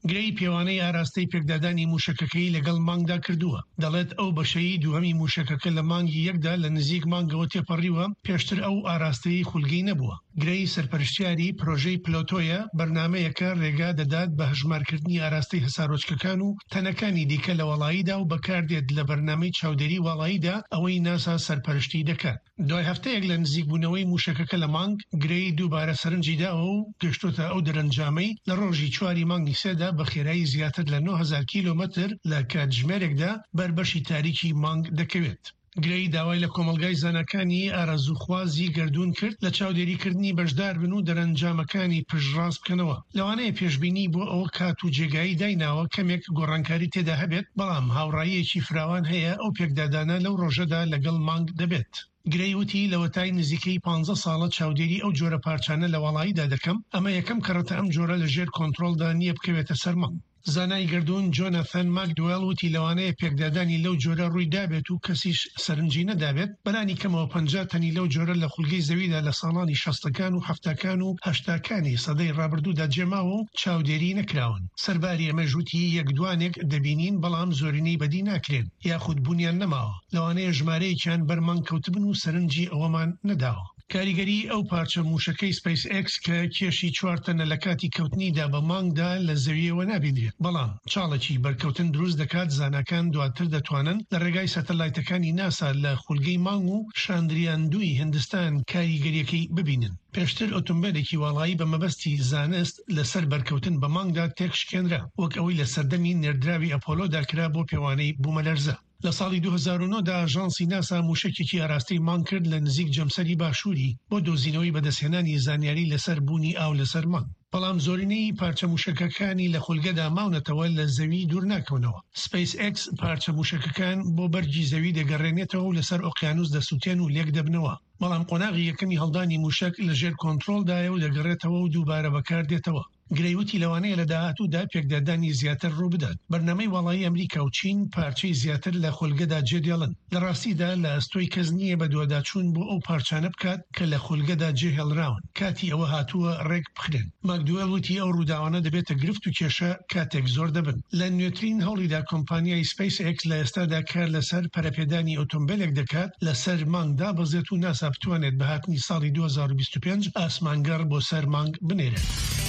[SPEAKER 11] گرەی پێوانەی ئاراستەی پێکدادانی موشکەکەی لەگەڵ مانگدا کردووە. دەڵێت ئەو بەشەی دووهەمی موشکەکە لە مانگی یەکدا لە نزیک مانگەوە تێپەڕیوە، پێشتر ئەو ئاراستەی خولگەی نەبووە. گرەی سەرپەرشتیاری پرۆژەی پلۆتۆیە بەرنامەیەکە ڕێگا دەدات بە هەژمارکردنی ئاراستەی هەسارۆچکەکان و تەنەکانی دیکە لە وەڵاییدا و بەکاردێت لە بەرنامەی چاودێری وەڵاییدا ئەوەی ناسا سەرپەرشتی دەکات. دوای هەفتەیەک لە نزیکبوونەوەی موشکەکە لە مانگ، گرەی دووبارە سەرنجی داوە و گەشتۆتە ئەو دەرەنجامەی لە ڕۆژی 4 مانگی سێدا بە خێرایی زیاتر لە 9000 کیلۆمەتر لە کاتژمێرێکدا بەربەشی تاریکی مانگ دەکەوێت. گرەی داوای لە کۆمەلگای زانەکانی ئارەزوخوازی گردوون کرد لە چاودێریکردنی بەشدار بن و دەرەنجامەکانی پشتڕاست بکەنەوە. لەوانەیە پێشبینی بۆ ئەوە کات و جێگایی دایناوە کەمێک گۆڕانکاری تێدا هەبێت، بەڵام هاوڕاییەکی فراوان هەیە ئەو پێکدادانە لەو ڕۆژەدا لەگەڵ مانگ دەبێت. گرەی وتی لەوەتای نزیکەی 15 ساڵە چاودێری ئەو جۆرە پارچانە لە وەڵاییدا دەکەم، ئەمە یەکەم کەڕەتە ئەم جۆرە لە ژێر کۆنتڕۆلدا نییە بکەوێتە سەر مانگ. زانای گردوون جۆنەثان ماکدوێل وتی لەوانەیە پێکدادانی لەو جۆرە ڕووی دابێت و کەسیش سەرنجی نەدابێت، بەلانی کەمەوە 50 تەنی لەو جۆرە لە خولگەی زەویدا لە ساڵانی 60کان و 70کان و 80کانی سەدەی ڕابردوودا جێماوە و چاودێری نەکراون. سەرباری ئەمە ژووتی یەکدوانێک دەبینین، بەڵام زۆرینەی بەدی ناکرێن یاخود بوونیان نەماوە. لەوانەیە ژمارەیەکیان بەرمانگ کەوتبن و سەرنجی ئەوەمان نەداوە. کاریگەری ئەو پارچە موشەکەی سپیس ئێکس کە کێشی 4 تەنە لە کاتی کەوتنیدا بە مانگدا لە زەویەوە نابینرێت، بەڵام چاڵێکی بەرکەوتن دروست دەکات. زانکان دواتر دەتوانن لە ڕێگای سەتەلایتەکانی ناسا لە خولگەی مانگ و شاندریان 2 هندستان کاریگەریەکەی ببینن. پێشتر ئۆتۆمبیلێکی وەڵایی بە مەبەستی زانست لەسەر بەرکەوتن بە مانگدا تێکشکێنرا، وەک ئەوەی لە سەردەمی نێردراوی ئەپۆلۆدا کرا بۆ پێوانەی بوومەلەرزە. لە ساڵی 2009دا ئاژانسی ناسا موشکێکی ئاراستەی مانگ کرد لە نزیک جەمسەری باشووری بۆ دۆزینەوەی بەدەستهێنانی زانیاری لەسەر بوونی ئاو لەسەر مانگ. بەڵام زۆرینەی پارچە موشکەکانی لە خولگەدا ماونەتەوە لە زەوی دوور ناکەونەوە. سپیس ئێکس پارچە موشکەکان بۆ بەرجی زەوی دەگەڕێنێتەوە و لەسەر ئۆقیانوس دەسووتێن و لێک دەبنەوە، بەڵام قۆناغی یەکەمی هەڵدانی موشک لە ژێر کۆنتڕۆلدایە و دەگەڕێتەوە و دووبارە بەکاردێتەوە. گرەیوتی لەوانەیە لە داهاتوودا پێکدادانی زیاتر ڕوو بدات. بەرنامەی وەڵایی ئەمریکا و چین پارچەی زیاتر لە خولگەدا جێدێڵن. لە ڕاستیدا لە ئەستۆی کەس نییە بە دووەداچوون بۆ ئەو پارچانە بکات کە لە خولگەدا جێهێڵراون. کاتی ئەوە هاتووە ڕێک بخرێن. ماکدوێل وتی ئەو ڕووداوانە دەبێتە گرفت و کێشە کاتێک زۆر دەبن. لە نوێترین هەوڵیدا کۆمپانیای سپیس ئێکس لە ئێستادا کار لەسەر پەرەپێدانی ئۆتۆمبیلێک دەکات لەسەر مانگدا بەزێت و ناسا بتوانێت بە هاتنی ساڵی 2025 ئاسمانگەڕ بۆ سەر مانگ بنێرێت.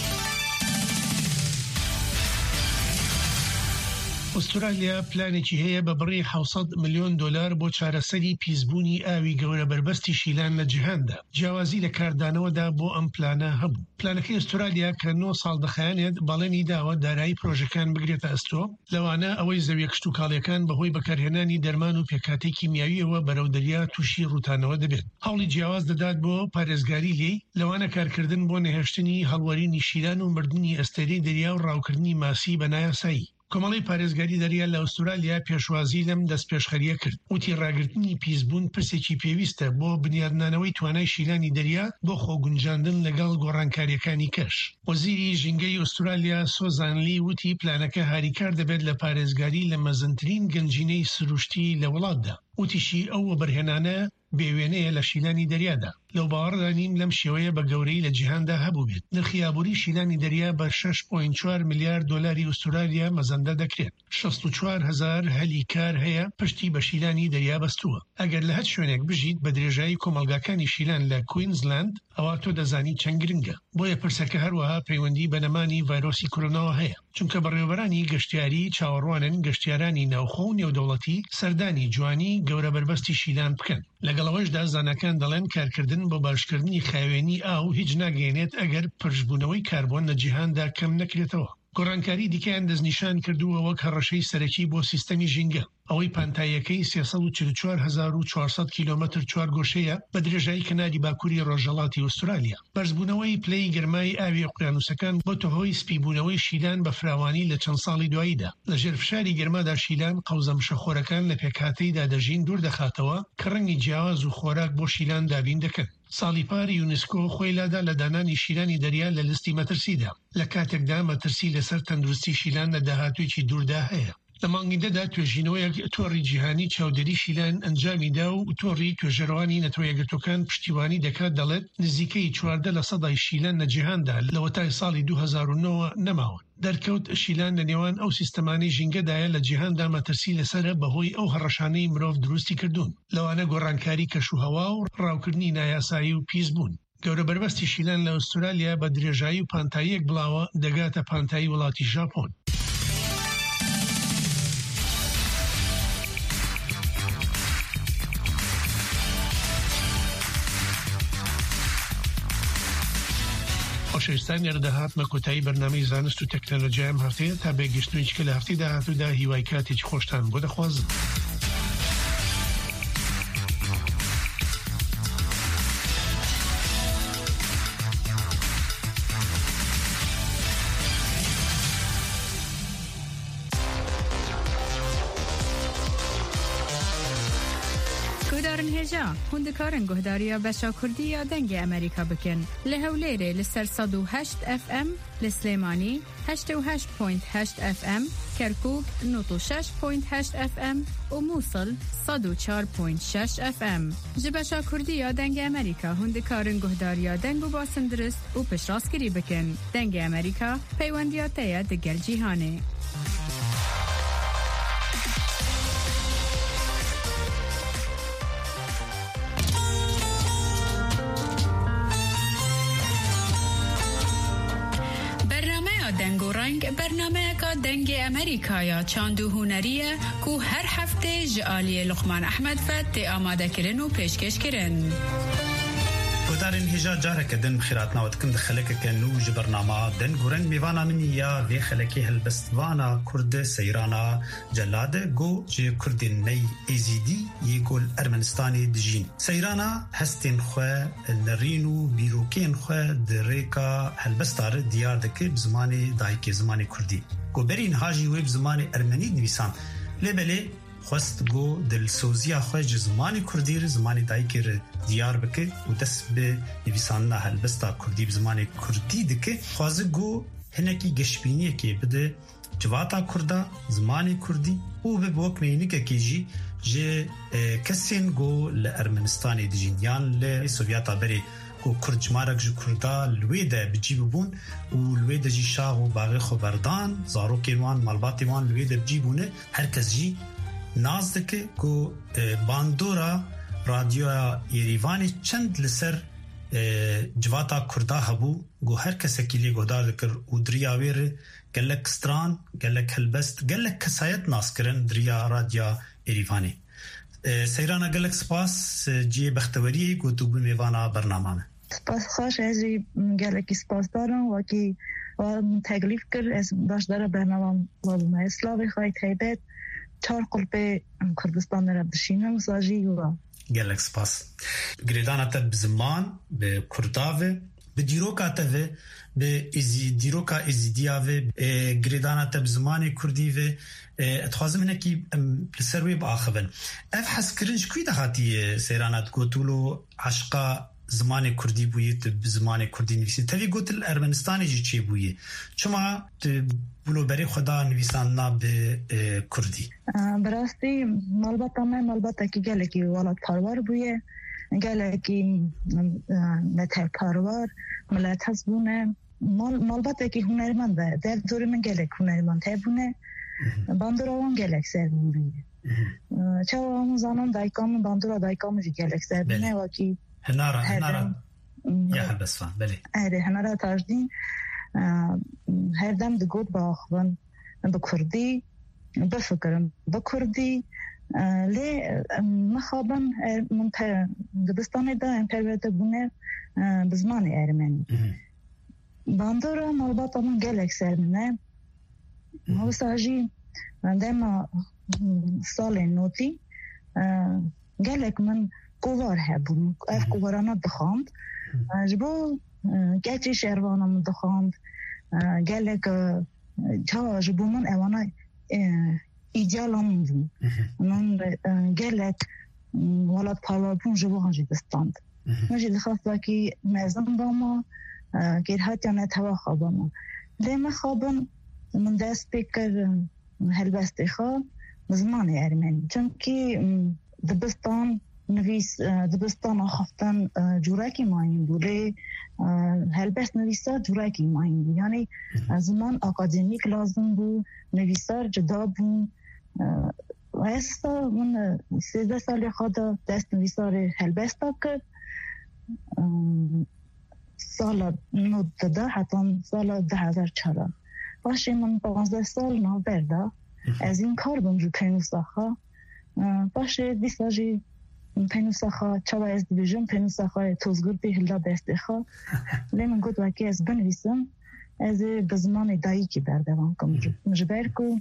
[SPEAKER 11] ئوسترالیا پلانێکی هەیە بە بڕی 700 ملیۆن دلار بۆ چارەسەری پیسبوونی ئاوی گەورە بربەستی شیلان لە جیهاندا. جیاوازی لە کاردانەوەدا بۆ ئەم پلانە هەبوو. پلانەکەی ئوسترالیا کە 9 ساڵ دەخایەنێت بەڵێنی داوە دارایی پرۆژەکان بگرێتە ئەستۆ، لەوانە ئەوەی زەویە کشتوکاڵیەکان بەهۆی بەکارهێنانی دەرمان و پێکاتەی کیمیاویەوە بەرەو دەریا تووشی ڕوتانەوە دەبێت. هەوڵی جیاواز دەدات بۆ پارێزگاری لێی، لەوانە کارکردن بۆ نەهێشتنی هەڵوەرینی شیلان و مردنی ئەستێرەی دەریا و ڕاوکردنی ماسی بە نایاسایی. کۆمەڵی پارێزگاری دەریا لە ئوسترالیا پێشوازی لەم دەست پێشخەریە کرد. وتی ڕاگررتنی پیسبوون پرسێکی پێویستە بۆ بنیادنانەوەی توانای شیلانی دەریا بۆ خۆگونجاندن لەگەڵ گۆڕانکاریەکانی کەش. وەزیری ژینگەی ئوسترالیا سۆزانلی وتی پلانەکە هاریکار دەبێت لە پارێزگاری لە مەزنترین گەنجینەی سروشتی لە وڵاتدا. وتیشی ئەو بەرهێنانە بێوێنەیە لە شیلانی دەریادا. لەو باوەڕدانیم لەم شێوەیە بە گەورەی لە جیهاندا هەبوو بێت. نرخی ئابووری شیلانی دەریا بە 6.4 میلیارد دلاری ئوسترالیا مەزەندە دەکرێت. 64,000 هەلی کار هەیە پشتی بە شیلانی دەریا بەستووە. ئەگەر لە هەر شوێنێک بژیت بە درێژایی کۆمەلگاکانی شیلان لە کوینزلاند، ئەوە تۆ دەزانی چەند گرنگە. بۆیە پرسەکە هەروەها پەیوەندی بە نەمانی ڤایرۆسی کۆرۆناوە هەیە، چونکە بەڕێوەبەرانی گەشتیاری چاوەڕوانن گەشتیارانی ناوخۆ و نێودەوڵەتی سەردانی جوانی گەورە بربەستی شیلان بکەن. لەگەڵەوەشدا زانەکان دەڵێن کارکردن بۆ باشکردنی خاوێنی ئاو هیچ ناگەێنێت ئەگەر پرشبوونەوەی کاربۆن لە جیهاندا کەم نەکرێتەوە. گۆڕانکاری دیکەیان دەستنیشان کردووە وەک هەڕەشەی سەرەکی بۆ سیستەمی ژینگە. ئەوەی پانتایەکەی 344,400 کیلۆمەتر چوارگۆشەیە بە درێژایی کەناری باکووری ڕۆژهەڵاتی ئوسترالیا. بەرزبوونەوەی پلەی گەرمای ئاوی ئۆقیانوسەکان بۆ تۆهۆی سپیبوونەوەی شیلان بە فراوانی لە چەند ساڵی دواییدا. لە ژێر فشاری گەرمادا شیلان قەوزەمشەخۆرەکان لە پێکهاتەیدا دەژین دوور دەخاتەوە کە ڕەنگی جیاواز و خۆراک بۆ شیلان دابین دەکەن. ساڵی پاری یونسکۆ خۆی لادا لە دانانی شیلانی دەریا لە لیستی مەترسیدا، لە کاتێکدا مەترسی لەسەر تەندروستی شیلان لە داهاتوویەکی دووردا هەیە. لە مانگیدەدا توێژینەوەیەک تۆڕی جیهانی چاودێری شیلان ئەنجامیدا و تۆڕی توێژەرەوانی نەتەوە یەکگرتوەکان پشتیوانی دەکات دەڵێت نزیکەی 14% شیلان لە جیهاندا لە وەتای ساڵی 2009 نەماون. دەرکەوت شیلان لە نێوان ئەو سیستەمانی ژینگەدایە لە جیهاندا مەترسی لەسەرە بەهۆی ئەو هەڕەشانەی مرۆڤ دروستی کردوون، لەوانە گۆڕانکاری کەشوهەوا و ڕاوکردنی نایاسایی و پیس بوون. گەورە بربەستی شیلان لە ئوسترالیا بە درێژایی و پانتاییەک بڵاوە دەگاتە پانتایی وڵاتی ژاپۆن. خۆشەویستان یاردەهاتمە کۆتایی بەرنامەی زانست و تەکنۆلۆژیام هەفتەیە تا بێگەشتنەوەیەکە لە هەفتەی داهاتوودا هیوای کاتێکی خۆشتان بۆ دەخوازم.
[SPEAKER 8] هوندکارن گهداریا بشا کردیا دنگ امریکا بکن لهولیره لسر 108 FM لسلیمانی 88.8 FM کرکوک 96.8 FM و موصل 104.6 FM جبشا کردیا دنگ امریکا هوندکارن گهداریا دنگ و باسندرست و پشراسکری بکن دنگ امریکا پیوندیاتیا دگل جیهانه. برنامه کا دنگ امریکایا چاندو هنریه کو هر هفته جالی لقمان احمد فت آماده کرن و پیشکش کرن.
[SPEAKER 4] دارین هجا جاره کدن بخیرات ناوت کند خلک کنو جبرنامه دن گورنگ میوانا منی یا وی خلکی هلبستوانا کرد سیرانا جلاده گو جه کردین نی ایزیدی یه گل ارمنستانی دجین سیرانا هستین خواه لرینو بیروکین خواه دریکا هلبستار دیار دکی بزمانی دایکی زمانی کردی گو برین هاجی وی بزمانی ارمنی نویسان لبلی خواست گو دل سوزیا خواه زمانی کردی زمانی دایکی دیار بکه و دست به نویسان هلبستا کردی بزمانی کردی دکه خوازه گو هنکی گشبینیه که بده جواتا کرده زمانی کردی و به بوک نینی که کیجی جه کسین گو لارمنستانی دجین یان لسوویاتا بری گو کرد جمارک جو کرده لوی ده بجی ببون و لوی ده جی شاه و باغی خوبردان زاروکی وان مالباتی وان لوی ده بجی بونه هر کس جی ناز دکه گو باندورا رادیو یریوانی چند لسر جواتا کرده هبو گو هر کسی که لی گودار دکر و دریا ویر گلک ستران گلک هلبست گلک کسایت ناس کرن دریا رادیو یریوانی سیرانا گلک سپاس جی بختوری گو تو بون میوانا برنامه
[SPEAKER 12] سپاس خوش ازی گلکی سپاس دارم و که تکلیف کرد از باشدار برنامه لازم اسلاوی خواهی تایبت 4 قلب کردستان را بشینم ساجی و
[SPEAKER 4] گلک سپاس گریدانا تب زمان به کرداوه به دیروکا تبه به دیروکا ازیدیاوه گریدانا تب زمانی کردیوه اتخوازم هنه که لسروی با آخبن اف حس کرنش کوی دهاتی سیرانت گوتولو عشقا زمان کردی بوید زمان کردی نویسید تاوی گوتل ارمنستانی جی چی بوید چما بلو بری خدا نویسان نا به کردی
[SPEAKER 12] براستی مالباتا که گلکی ولاد پاروار بوید گلکی نتر پاروار ملت هست بونه مالباتا که هنرمنده در دور من گلک هنرمنده بونه باندوروان گلک سر بوید چاو همون زنان دایکام باندورا دایکام جی گلک سر بونه وکی
[SPEAKER 4] هنارا یا هلبس فان بله
[SPEAKER 12] هنارا تاجدین هر دم دگود با آخوان بکردی بفکرم بکردی لی مخابن من دبستانی دا امپریت بونه بزمانی ارمنی باندورا مالباتا من گلک سرمنه هو ساجی دما سال نوتی گلک من کووار هبون اف کوورانا دخاند جبو گچی شهروانم دخاند گلک جا جبو من اوانا ایدیالم بون من گلک ولاد پارواربون جبو هنجی دستاند مجی دخواست که مزن باما گیر هات یا نتوا خواباما لیمه خوابم من دست بکر هلبستی خواه زمان ارمنی چونکی دبستان نویس دبستان آخفتن جورکی ماین بوده هلبست نویسار جورکی ماین بود یعنی زمان اکادمیک لازم بود نویسار جدا بود و استا من 13 سال خود دست نویسار هلبست کرد سال 19 حتی سال 2004 باشه من 15 سال نابرده از این کار بم جو پنوساخا باشه دیساجی پنوساخا چاوا از دیویژن پنوساخا توزگردی هلا دستخا لیمن گفت وکی از بنویسم از به زمان دایی که بردوام کم مجبر کو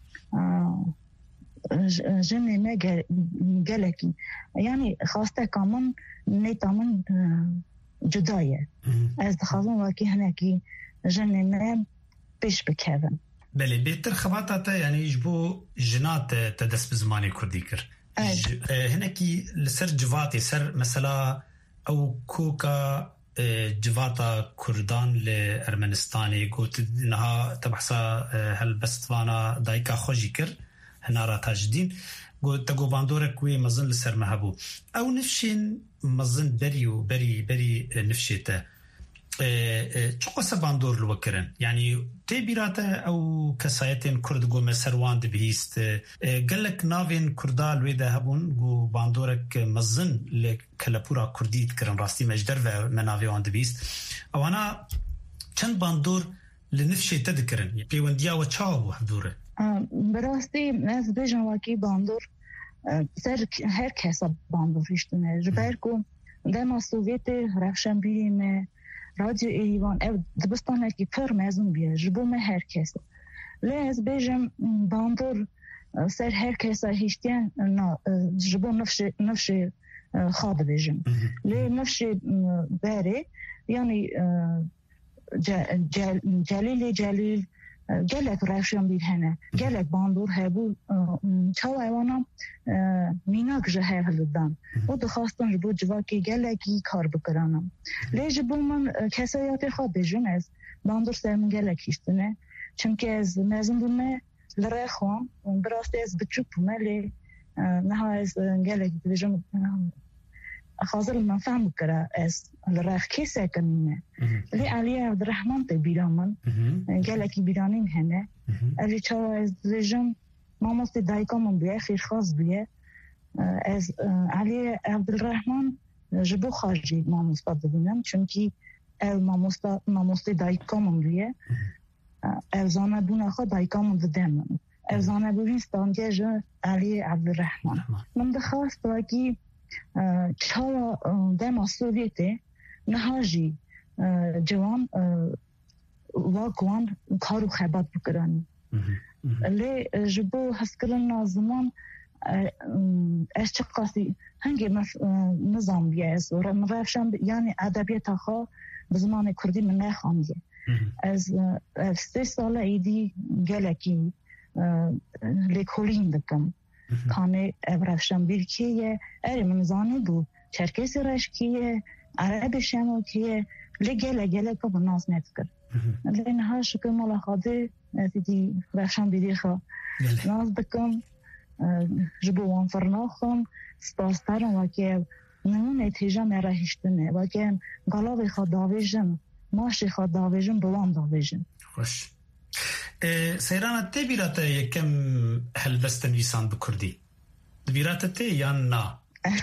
[SPEAKER 12] جنه ما گلکی یعنی خواسته کامن نیتامن جدایه از دخوازم وکی هنکی جنه ما پیش بکردم
[SPEAKER 4] بله بهتر خباتاتا یعنی يجبو جنات تدس بزماني كردي كر هناكي لسر جواتي سر مثلا او كوكا جواتا كردان لأرمنستاني قلت انها تبحثا هل بستوانا دايكا خوشي كر هنارا تاجدين قلت تقو باندورك وي مظن لسر مهبو او نفشين مظن بري نفشيته چقو سباندور لو کرن یعنی تی بیراته او کسایتین کرد گو مسروان دبیست گلک ناوین کردال ویده هبون گو باندورک مزن لکلپورا کردید کرن راستی مجدر و مناوی وان دبیست او انا چند باندور لنفشی تدکرن پیوندیا و چاو دوره
[SPEAKER 12] براستی از بیجن واکی باندور سر هر کسا باندور اشتونه جبر کو دما سوویت رفشن بیریم رادیو ایوان او دبستانه که پر مزون بیه جبو ما هر کس لیز بیجم باندور سر هر کس هیچتین جبو نفش خواب بیجم لی نفش باره یعنی جلیل گلک رفشم بید هنه گلک باندور هبو چاو ایوانا میناک جه هلدن و دخواستن جبو جواکی گلکی کار بکرانم لی جبو من کسایات خواب بیجم از باندور سرمن گلکیشتنه چونکه از مزن بومه لره خوام براسته از بچوک بومه لی نها از گلکی بیجم خاطر من فهم بکره از لره کیسه کنینه لی علی عبدالرحمن تی بیرامن گلکی بیرانیم هنه علی چاو از بیجم ماموست دایکامون بیه خیر خاص بیه از علی عبدالرحمن جبو خارجی ماموست ببینم چونکی ماموست دایکامون بیه افزانه بونه خود دایکامون ددمن افزانه بوینستان جه علی عبدالرحمن من دخواست واکی چاوا دما سوویته نهاجی جوان واقعاً کارو خیبات بکرانی لی جبو هسکرن نازمان از چه قاسی هنگی نظام بیایز و رفشم یعنی ادبیات خواه بزمان کردی من نخوانده از 3 سال ایدی گلکی لیکولین دکم کانه رفشم بیر کیه اری من زانی بود چرکسی رش کیه عربی شمو کیه لی گله که بناز نت کرد لی نها شکر مالا خواده دیدی رفشم بیدی خواه ناز دکم جبوان فرناخم سپاسترم وکه نمونه تیجا میره هشتنه وکه گلاوی خواه داویجن ماشی خواه داویجن بوان داویجن
[SPEAKER 4] خوش سیرانا تی بیراته یکم هلبستن ویسان بکردی دبیراته تی یا نا؟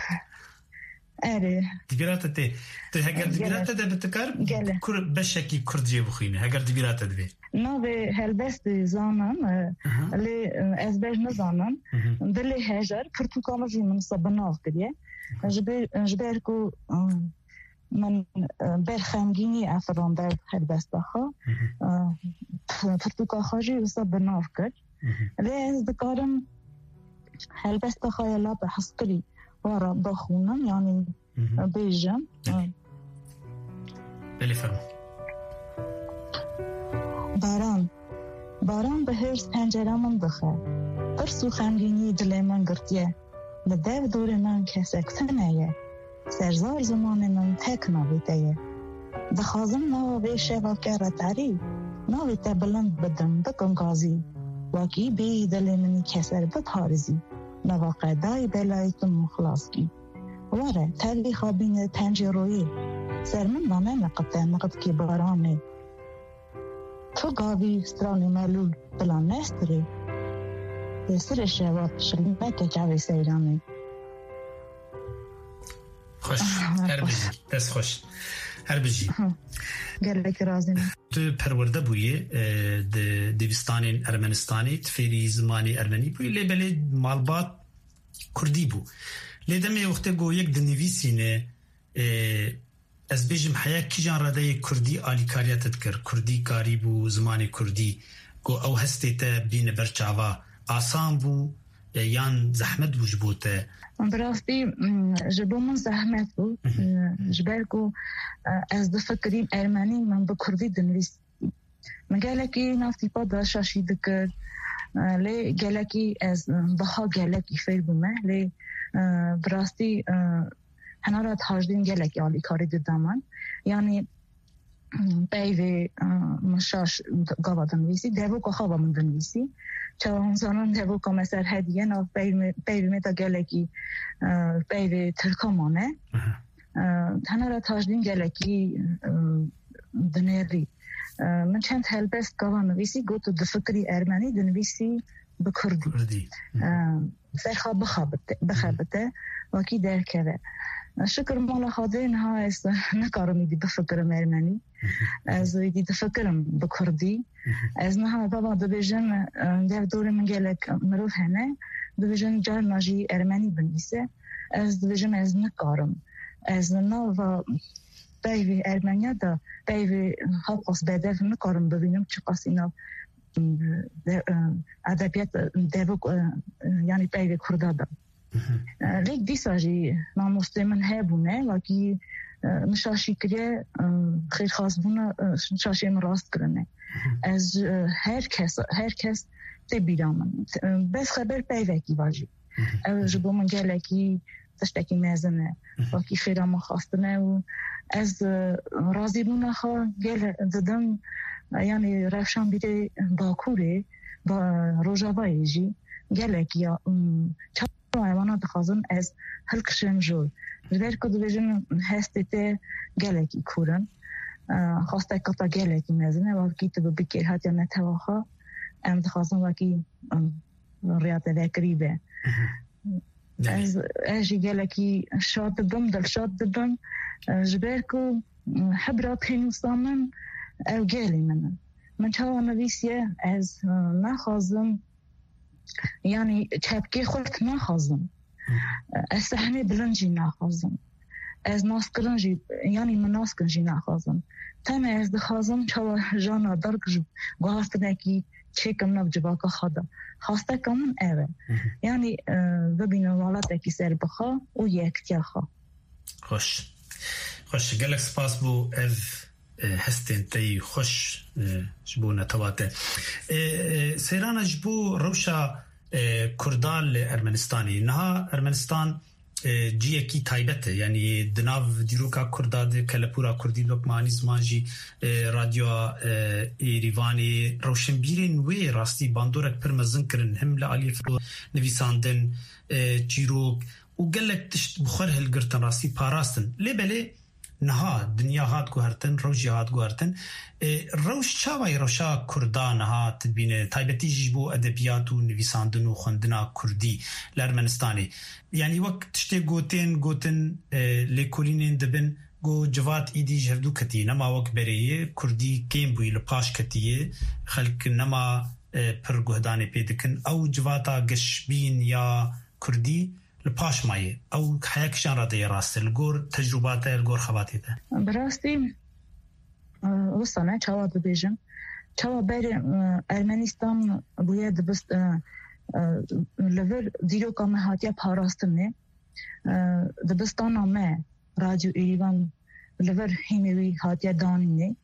[SPEAKER 12] اره
[SPEAKER 4] دبیراته تی هگر دبیراته ده بتکار بشکی کردجی بخوینه هگر دبیراته ده
[SPEAKER 12] نا به هلبست زانم لی از بیش نزانم دلی هجر پرتوکالجی من صبناف کریه جبر کو من برخمگینی افران در هلبسته ها پرتوکال خواجی وسط بناف کرد لی از دکارم هلبسته ها یلا به حسکری وارا بخونم یعنی بیجم
[SPEAKER 4] بلی فرما
[SPEAKER 12] باران به هرس پنجره من بخه ترسو خمگینی دل من گرتیه به دو دور من کسک تنیه سرزار زمان من تک نابیده دخوازم ناوی شبا که رتاری ناوی تا بلند بدم بکن گازی واقعی به دل منی کسر بپارزی مواقع دای بلایتون مخلاص کی واره تاریخ بین پنجروی سرمن وانه نقد کی بارانه تو گاوی سترانی ملول بلا نستری سر شواب شلمه که جاوی سیرانه
[SPEAKER 4] خوش هر بجی دست خوش هر بجی
[SPEAKER 12] گلک رازیم
[SPEAKER 4] تو پرورده بویه دویستان ارمنستانی تفیری زمانی ارمنی بویه لیبلی مالبات کردی بو لیدمه وقتی گو یک دنویسینه از بیجم حیا کی جان رده کردی آلیکاریتت کر کردی کاری بو زمانی کردی گو او هستی تا بین برچاوا آسان بو یان زحمت بوش بوته
[SPEAKER 12] براستی جبو من زحمت بو جبرکو از دفکریم ارمنی من با کردی دنویس من گلکی نافتی پا دا شاشی دکر لی گلکی از بها گلکی فیر بومه لی براستی هنها را تاجدین گلکی آلی کاری دادمان یعنی بیوی مشاش گاوا دنویسی دیو که خوابا من دنویسی چرا همزانان دیو که مثل هدیه ناف بیوی میتا گلکی بیوی ترکامانه هنها را تاجدین گلکی دنیری من چند هلبست گاوا نویسی گو تو دفکری ارمنی دنویسی بکردی سرخوا بخابته واکی درکره شکر مولا خاطر نها است نکارم دی بفکرم ارمنی از دی بفکرم بکردی از نها بابا دبیجن در دور من گلک مروف هنه دبیجن جار ناجی ارمنی بنویسه از دبیجن از نکارم از نو بیوی ارمنیا دا بیوی حقوق بدل نکارم ببینم چه قاسینا ادبیات دیو یعنی بیوی کردا دا لیک دیساجی ناموسته من هبونه وکی نشاشی کریه خیر خاص بونه نشاشی من راست کرنه از هر کس تبیرامن بس خبر پیوکی واجی او جبو من گلکی تشتکی مزنه وکی خیرام خواستنه و از راضی بونه خواه گل دادم یعنی رفشان بیره باکوره با روژاوایی جی گلکی یا ایوانا دخوازم از هلکشن جول جبر که دویجن هستیته گلکی کورن خواسته کتا گلکی مزنه وکی تو بکر هات یا نتواخا ام دخوازم وکی ریاضه وکریبه از اجی گلکی شاد بم دل شاد بم جبر که حبرا پینوستامن او گلی من چاوا نویسیه از نخوازم یعنی چپکی خود نخوازم از صحنه بلنجی نخوازم از ناسکرنجی یعنی من ناسکرنجی نخوازم تم از دخوازم چوا جانا درک گوهاستنه کی چکم نو جباکا خدا خواسته کمون اوه یعنی ببینم والاته کی سر بخوا و یکتیا خوا
[SPEAKER 4] خوش گلک سپاس بو اف هستین تی خوش جبو نتواته سیران جبو روشا کردال ارمنستانی نها ارمنستان جیه کی تایبته یعنی دناو دیروکا کرداد کلپورا کردی لوکمانی زمانجی رادیو ایریوانی روشنبیرین وی راستی باندورک پرمزن کرن هم لعالی فرو نویساندن جیروک و گلک تشت بخور هلگرتن راستی پاراستن لیبلی نها دنیا هات گوهرتن روشی هات گوهرتن روش چاوای روشا کردان ها تدبین تایبتی جیبو ادبیات و نویساندن و خوندنا کردی لارمنستانی یعنی وقت تشتی گوتن لیکولینین دبن گو جوات ایدی جهدو کتی نما وقت بریه کردی کیم بوی لپاش کتیه خلق نما پر گوهدانی پیدکن او جواتا گشبین یا کردی لپاش مایه او حیاکشان را دی راسته لگور تجرباته لگور خواته ده
[SPEAKER 12] براستی وستانه چاوا دبیجم چاوا بیر ارمنستان بوید بست لور دیرو کامه هاتیا پاراستنه دبستان آمه رادیو ایریوان لور همیوی هاتیا دانینه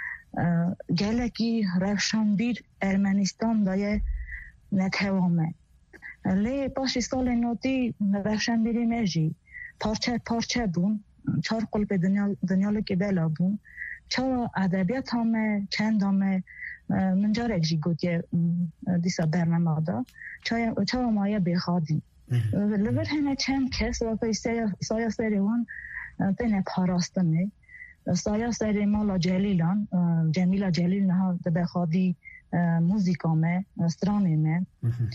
[SPEAKER 12] گلکی روشن بیر ارمنستان دایه نتوامه لی پاشی سال نوتی روشن بیری میجی پارچه بون 4 قلب دنیا که بلا بون چاوا ادبیات همه چند همه من جارک جی گوتی دیسا برنامه دا چاوا مایه بخادی لبر هنه چند کس و پی سایا سری وان تینه پاراستنه سایا سری مالا جلیلان جمیلا جلیل نها بخادی موزیکامه استرانیمه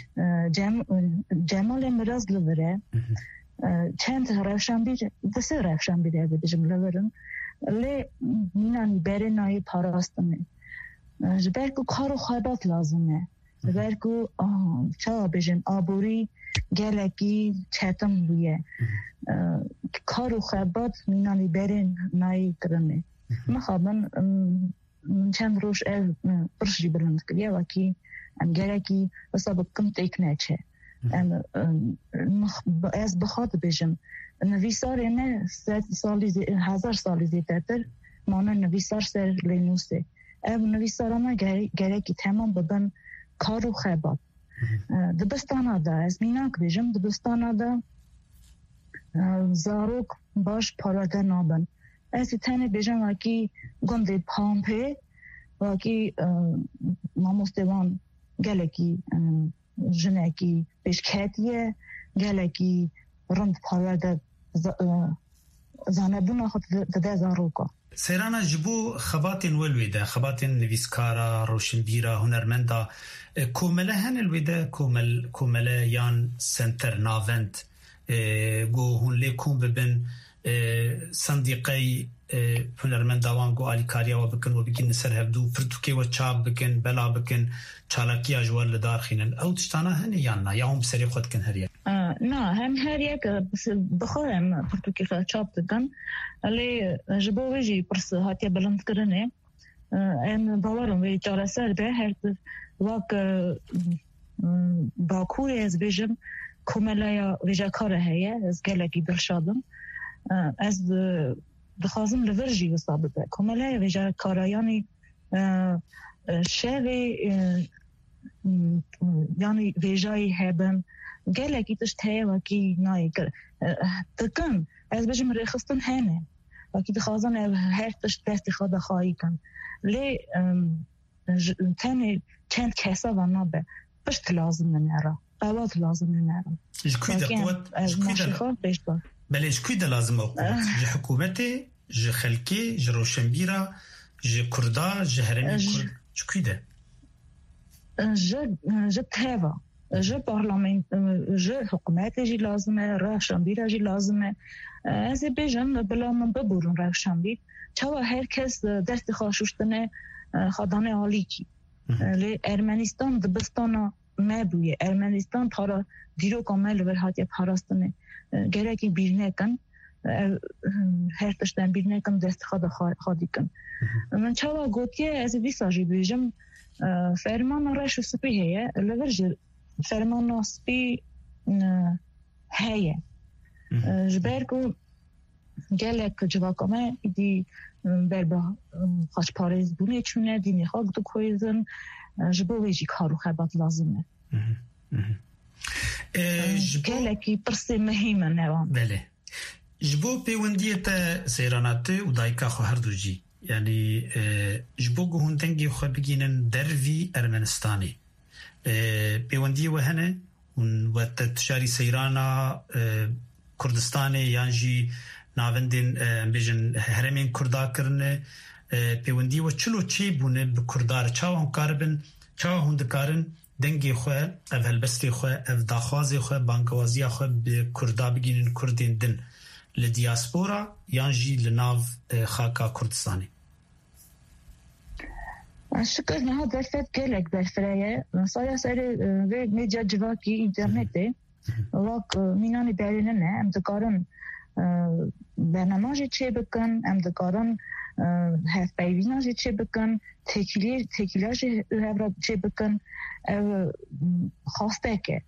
[SPEAKER 12] جمال مراز لبره چند روشن بیده دسته روشن بیده بجم لبرم لی مینانی بره نایی پاراستنه جبرکو کارو خیبات لازمه جبرکو چا بجم آبوری گلکی چتم بویه کارو خیبات مینانی بره نایی کرنه مخابن چند روش برشی بلند کریه وکی ام گلکی بسا بکم تیک نچه از بخواد بجم نویسار نه 1000 سالی زیده تر مانه نویسار سر لینوسه او نویسارانه گرکی تمام ببن کارو خیبات دبستانه ده از میناک بجم دبستانه ده زاروک باش پاراده نابن از تنه بجم وکی گنده پامپه وکی ماموستوان گلکی جنکی بشکتیه گلکی رند پاراده زانبونه خود ده زاروکا
[SPEAKER 4] سیرانا جبو خباتین والویده خباتین نویسکارا روشنبیرا هنرمندا کومله هن الویده کومله یان سنتر ناوند گو هون لیکون ببن صندیقی هنرمنداوان گو آلیکاریا و بکن و بگین نسر هفدو پرتوکی و چاب بکن بلا بکن چالاکی اجوال لدار خینن او تشتانا هن یان نا یا هم سری خود کن هریه
[SPEAKER 12] نه هم هریه که بخواهم پرتوکی خود چاب بکن ولی جبو ویجی پرس هاتیه بلند کرنه ام باورم وی چاره سر به هر وقت باکوری از بیجم کوملای ویجا کاره هیه از گلکی درشادم از دخوازم لورجی وصابه کوملای ویجا کاره یعنی شوی یعنی ویجای هبن گلکی تشته وکی نای تکن از بیجم ریخستن هنه وکی دخوازن هر تشت دستی خود خواهی کن لی تنی چند کسا و نابه پشت لازم نمیره قوات لازم نمیره
[SPEAKER 4] جكويدة بله جكويدة لازم قوت جه حكومتي جه خلقي جه روشنبيرا جه كردا جه هرمي كرد جكويدة
[SPEAKER 12] جه تهوى جه برلمان جه حكومتي جه لازمه روشنبيرا جه لازمه از بیجن بلا من ببورن روشنبیر چوا هر کس دست خاشوشتنه خدانه عالی کی لی ارمنستان دبستانا مبویه ارمنستان پارا دیرو کامل ورهاتی پاراستنه گرکی بیرنه کن هر تشتن بیرنه کن دست خادی کن من چوا گوتیه از ویساجی بیجم فرمان رشو سپی هیه لورج فرمان سپی هیه جبرکو گلک جواکامه ایدی بربا خاش پارز بونه چونه دینی خاک دو کویزن جبو ویجی کارو خبات لازمه گلکی پرسی مهمه نوان
[SPEAKER 4] بله جبو پیوندیت سیرانات و دایکا خو هر دو جی یعنی جبو گوهندنگی خو بگینن دروی ارمنستانی پیوندی و هنه و تشاری سیرانا کردستانی یانجی ناوندین بیجن هرمین کردا کرنه پیوندی و چلو چی بونه به کردار چاوان کاربن چاوان دکارن دنگی خواه او هلبستی خواه او داخوازی خواه بانکوازی خواه به کردا بگینن کردین دن لدیاسپورا یانجی لناو خاکا کردستانی
[SPEAKER 12] شکر نها درفت گلک برفرایه سایا سری و میجا جواکی اینترنته وقت مینانی برینه نه ام دکارن برنامه چه بکن ام دکارن هف بیوینا چه بکن تکیلاج هفرا چه بکن خواسته که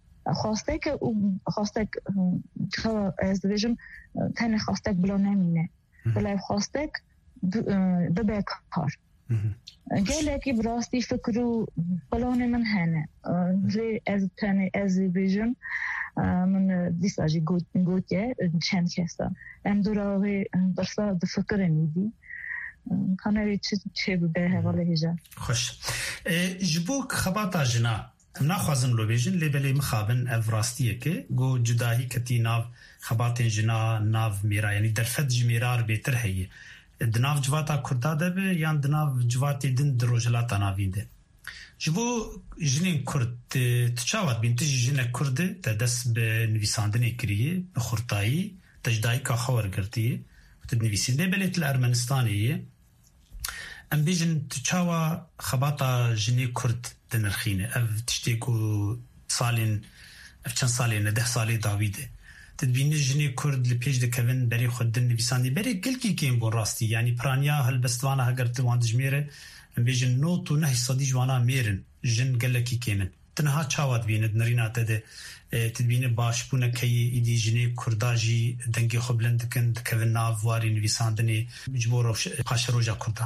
[SPEAKER 12] از دویجم تن خواسته بلا نمینه بلا خواسته ببه کار گله که براستی فکرو بلان من هنه از تن از ویژن من دیساجی گوتیه چند کسا ام دوراوی برسا دفکر نیدی کانری چه بوده حواله هیجا
[SPEAKER 4] خوش جبوک خباتا جنا ناخوازم لو بیجن لبلی مخابن افراستیه که گو جداهی کتی ناو خباتین جنا ناو میرا یعنی درفت جمیرار بیتر هیه دناو جواتا کردا دبه یان دناو جواتی دن دروجلاتا ناوینده جبو جنین کرد تچاوات بین تجی جنه کرده تدس به نویساندنی کریه بخورتایی تجدایی که خور گرتیه تدنویسین لبلیت الارمنستانیه ام بیجن تچاوا خباتا جنی کرد دنرخینه اف تشتیکو سالین اف چند سالین 10 سالی داویده تدبینی جنی کرد لپیج دکوین بری خود دن نویساندی بری گلکی کیم بون راستی یعنی پرانیا هلبستوانا هگر توان دجمیره ام بیجن نوتو نهی صدی جوانا میرن جن گلکی کیمن تنها چاوات بیند نرینا تده تدبینی باش بونه که ایدی جنی کرداجی دنگی خوبلند کن دکوین ناو واری نویساندنی جبور پاش روژا کردا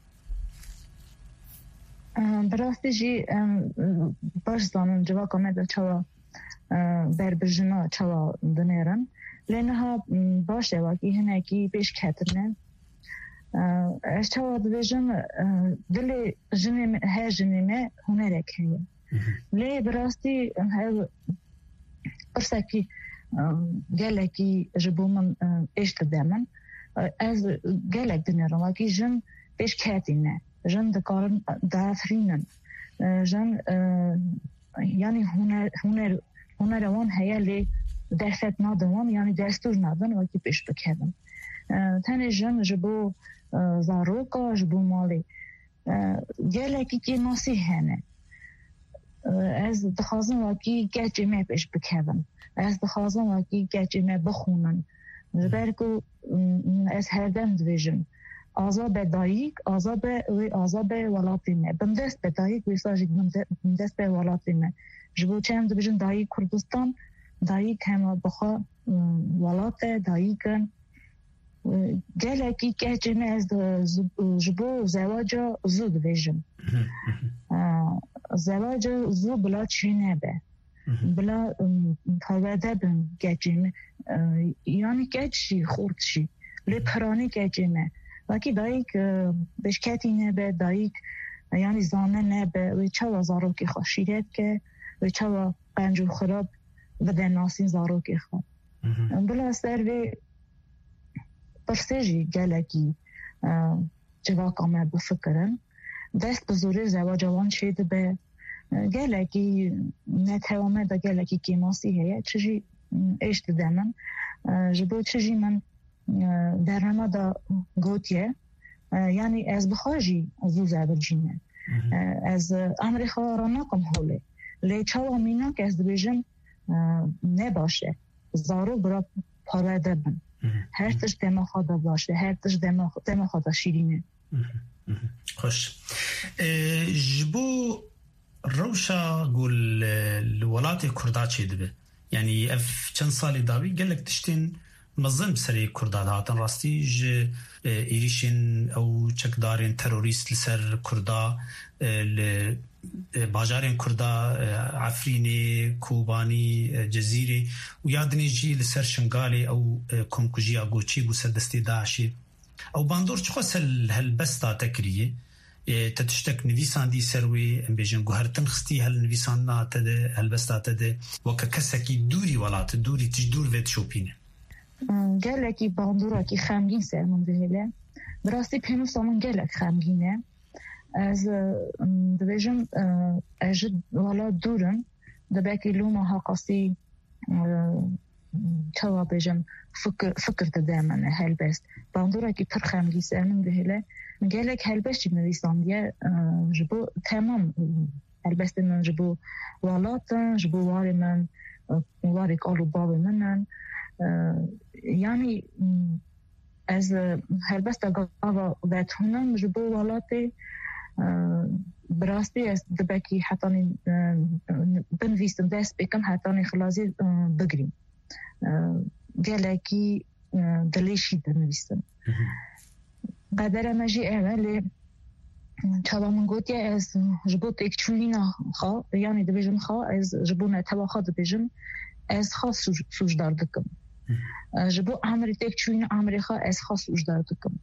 [SPEAKER 12] براستی جی باش زانم جواکا مده چوا بربجنا چوا دنیرن لینها باشه واقعی هنگی بیش کترنه از چوا دویجن دل جنیم هر جنیمه هنرک هیه لی براستی هر برسکی گلکی جبو من اشت دمن از گلک دنیرن واقعی جن بیش کتینه جن دکارن دافرینن جن یعنی هنر وان هیا لی درفت نادوان یعنی دستور نادن وکی پیش بکردن تنه جن جبو زاروکا جبو مالی گلکی که ناسی هنه از دخوازن وکی گجمه پیش بکردن از دخوازن وکی گجمه بخونن جبرکو از هردم دویجن آزا به دایک آزا به ولاتینه بندست به دایک ویساجی بندست به ولاتینه جبو چند بجن دایک کردستان دایک هم بخوا ولات دایکن گلکی که جمعه از جبو زواجا زود بجن زواجا زود بلا چینه به بلا پاوده بن گجمه یعنی گجشی خوردشی لی پرانی گجمه وکی دایک بشکتی نبه دایک یعنی زانه نبه و چوا زاروکی خواه شیرت که و چوا پنجو خراب بده ناسین زاروکی خواه بلا سر و پرسیجی گلکی جواک آمد بفکرن دست بزوری زواجوان شده به گلکی نتوامه دا گلکی کیماسی هیه چجی اشت دمن جبو چجی من در همه دا گوتیه یعنی از بخواجی زو زبرجینه از امریکا را نکم حوله لیچه و مینا که از دویجن نباشه زارو برا پارده بن هر تش دماغ خدا باشه هر تش دماغ خدا شیرینه
[SPEAKER 4] خوش جبو روشا قول الولات كردا چه دبه يعني اف چند سالي داوي قالك تشتين مظن بسري كردا هاتن راستي ج ايريشين او چكدارين تروريست لسر كردا باجارين كردا عفريني كوباني جزيري ويادني جي لسر شنغالي او كومكوجي اغوچي بو سردستي داعشي او باندور چخوص هالبستا تكريه تتشتك نویسان دی سروی ام بیجن گوهرتن خستی هل نویسان نا تده هلبستا تده وکا کسکی دوری ولات دوری تش دور وید شوپینه
[SPEAKER 12] گلکی باندورا کی خمگین سرمون بهله براستی پنو سامن گلک خمگینه از بیجن اجد ولا دورن دباکی لوما حقاسی توا بیجن فکر تدامن هلبست باندورا کی پر خمگین سرمون بهله گلک هلبست نویسان دیه جبو تمام هلبست من جبو ولاتن جبو واری من واری کالو بابی منن یعنی از هلبست گاوا ویتونم جبو ولاتی براستی از دبکی حتانی بنویستم دست بکم حتانی خلازی بگریم گلکی دلیشی بنویستم قدر مجی اولی چاوا من گوتی از جبوت اکچولینا خواه یعنی دبیجم خواه از جبونه توا خواه دبیجم از خواه سوش دار دکم جبو عمری تکچولینا عمری خواه از خواه سوش دار دکم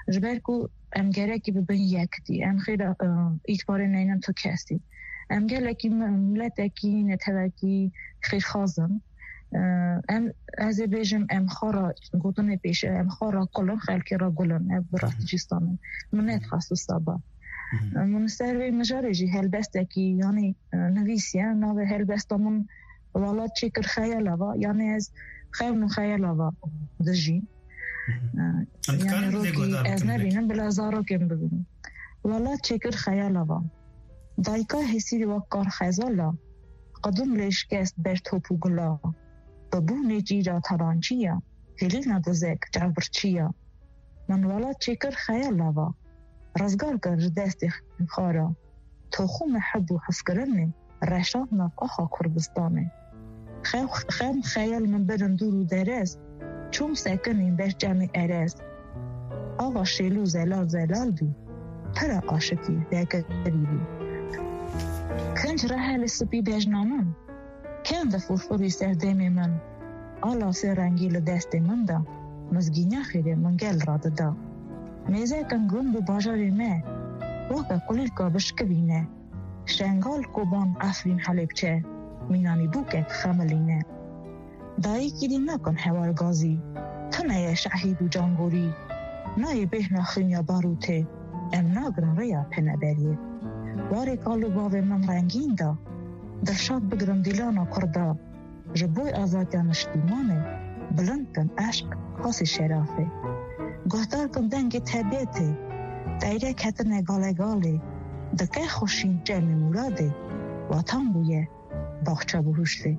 [SPEAKER 12] جبركو ام جركي ببين يكتي ام خير ايتبار نينم تو كاستي ام جلكي ملتكي نتهاكي خير خازن ام از بیجم ام خارا گوتنه پیش ام خارا کلن خلکی را گلن براستیجستان من تخصص صبا من سروی مجارجی هلبستکی یعنی نویسیه نو هلبستمون والا چیکر خیالا یعنی از خیل خیالا دجی یعنی روکی از نبینم بلا زارو کم ببینم والا چیکر خیالا دایکا حسی وقار خزالا قدم لیش کست بر توپو گلا ببونه جیرا ترانچیا هلی ندازک جبرچیا من والا چیکر خیالا و رزگار کر دست خارا تو خو محب و حسکرنه رشاد نقاها کردستانه خیم خیال من برن دور و درست چون سکنیم بر جمع ارز آقا شیلو زلال بی پر عاشقی دکری بی کنج رحل سپی بجنامن کن دفورفوری سردیم من آلا سرنگی لدست من دا مزگینه خیره من گل را دا میزه کنگون به باجاری مه واقع قلیل که بشکوینه شنگال کوبان افرین حلیب چه مینانی بوکت خملینه دایی کدیم نکن حوار گازی تنه شهید و جانگوری نای بهنا خیمیا باروته ام ناگرن ریا پنه بریه واری کالو باوه من رنگین دا در شاد بگرم دیلانا کرده جبوی آزادیا نشتیمانه بلند کن عشق خاصی شرافه گهدار کن دنگ طبیعته دایره کتنه گاله دکه خوشین جمع مولاده وطن بویه باخچه بهوشته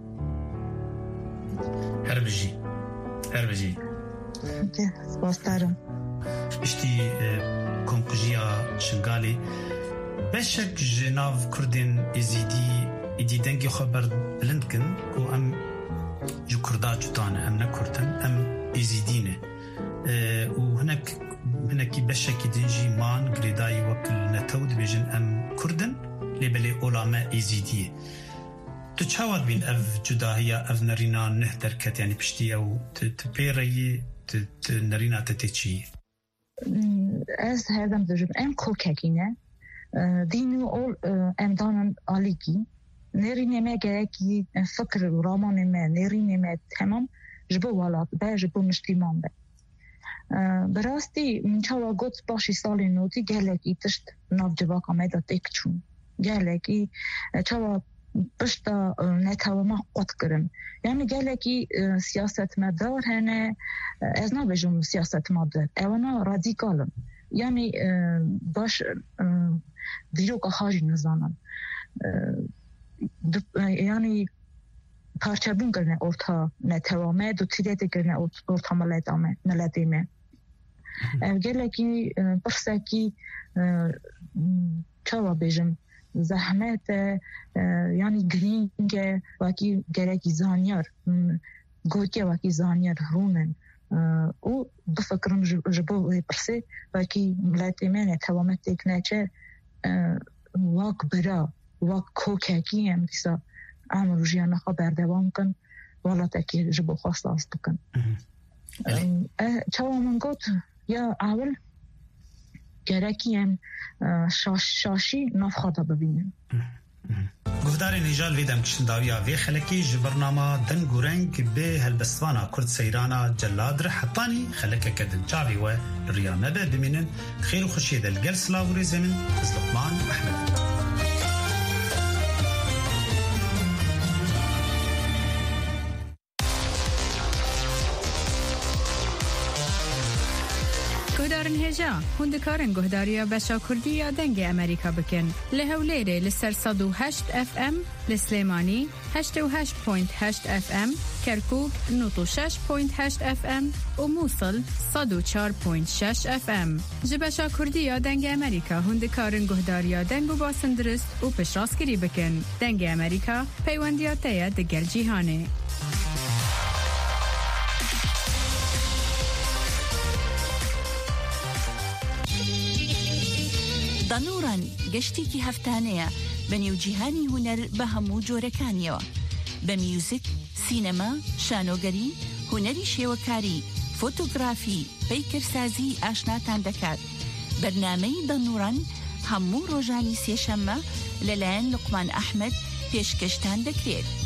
[SPEAKER 4] هر بجی
[SPEAKER 12] سپاس دارم
[SPEAKER 4] اشتی کنقجیا شنگالی بشک جناف کردین ایدی دنگی خبر بلند کن که ام جو کردا جوتانه ام نکردن ام ایزیدینه و هناکی بشکی دنجی مان گریدایی وکل نتود بیجن ام کردن لیبلی علامه ایزیدیه تو چاواد بین اف جداهیا اف نرینا نه درکت یعنی پشتی او تپیرایی نرینا تتیچی
[SPEAKER 12] از هردم دجم ام کوککینه دینو اول ام دانن آلیگی نرینه ما گرکی فکر و رامان ما نرینه ما تمام جبو والات با جبو مشتیمان با براستی من چاوا گوت باشی سالی نوتی گلکی تشت ناف جواک آمده تک چون گلکی چاوا پشتا نتاو ما قد کرن یعنی گلکی سیاست مدار هنه از نبجم سیاست مدار اوانا رادیکالن یعنی باش دیروگا خاجی نزانن یعنی پارچبون کرنه ارتا نتوامه دو تیده کرنه ارتا ملدیمه گلکی پرسکی چاوا بیجم زحمت یعنی گرینگ واکی گرکی زانیار گوتی واکی زانیار رونن او بفکرم جبو پرسه واکی ملدیمه نتوامه تکنه چه واک برا واک کوککی هم دیسا عمل و جیانه خواه بردوام کن والا تاکی جبو خواست لاست بکن چاوا من گوت یا اول گرکی هم شاشی ناف خواهده ببینیم
[SPEAKER 4] گهدار نجال ویدم کشنداویا وی خلکی جبرنامه دنگ و رنگ به هلبستوانا کرد سیرانا جلاد رحطانی خلکه کدن چاوی و ریامه به بمینن خیر و خوشی دل گل سلاو ریزه من از لقمان احمد
[SPEAKER 8] گهدارن هجا هندکارن گهداریا بشا کردی یا دنگ امریکا بکن لهولیره لسر 108 اف ام لسلیمانی 88.8 اف ام کرکوک 96.8 اف ام و موصل 104.6 اف ام جبشا کردی یا دنگ امریکا هندکارن گهداریا دنگ و باسندرست و پشراسکری بکن دنگ امریکا پیوندیاتیا دگل جیهانه
[SPEAKER 13] دانوران گشتێکی هەفتانەیە بە نێوجیهانی هونەر بە هەموو جۆرەکانیەوە بە میوزیک، سینەما، شانۆگەری، هونەری شێوەکاری، فۆتۆگرافی پیکرسازی ئاشناتان دەکات. بەرنامەی دەنوڕەن هەموو ڕۆژانی سێشەممە لەلایەن لوقمان ئەحمەد پێشکەشتان دەکرێت.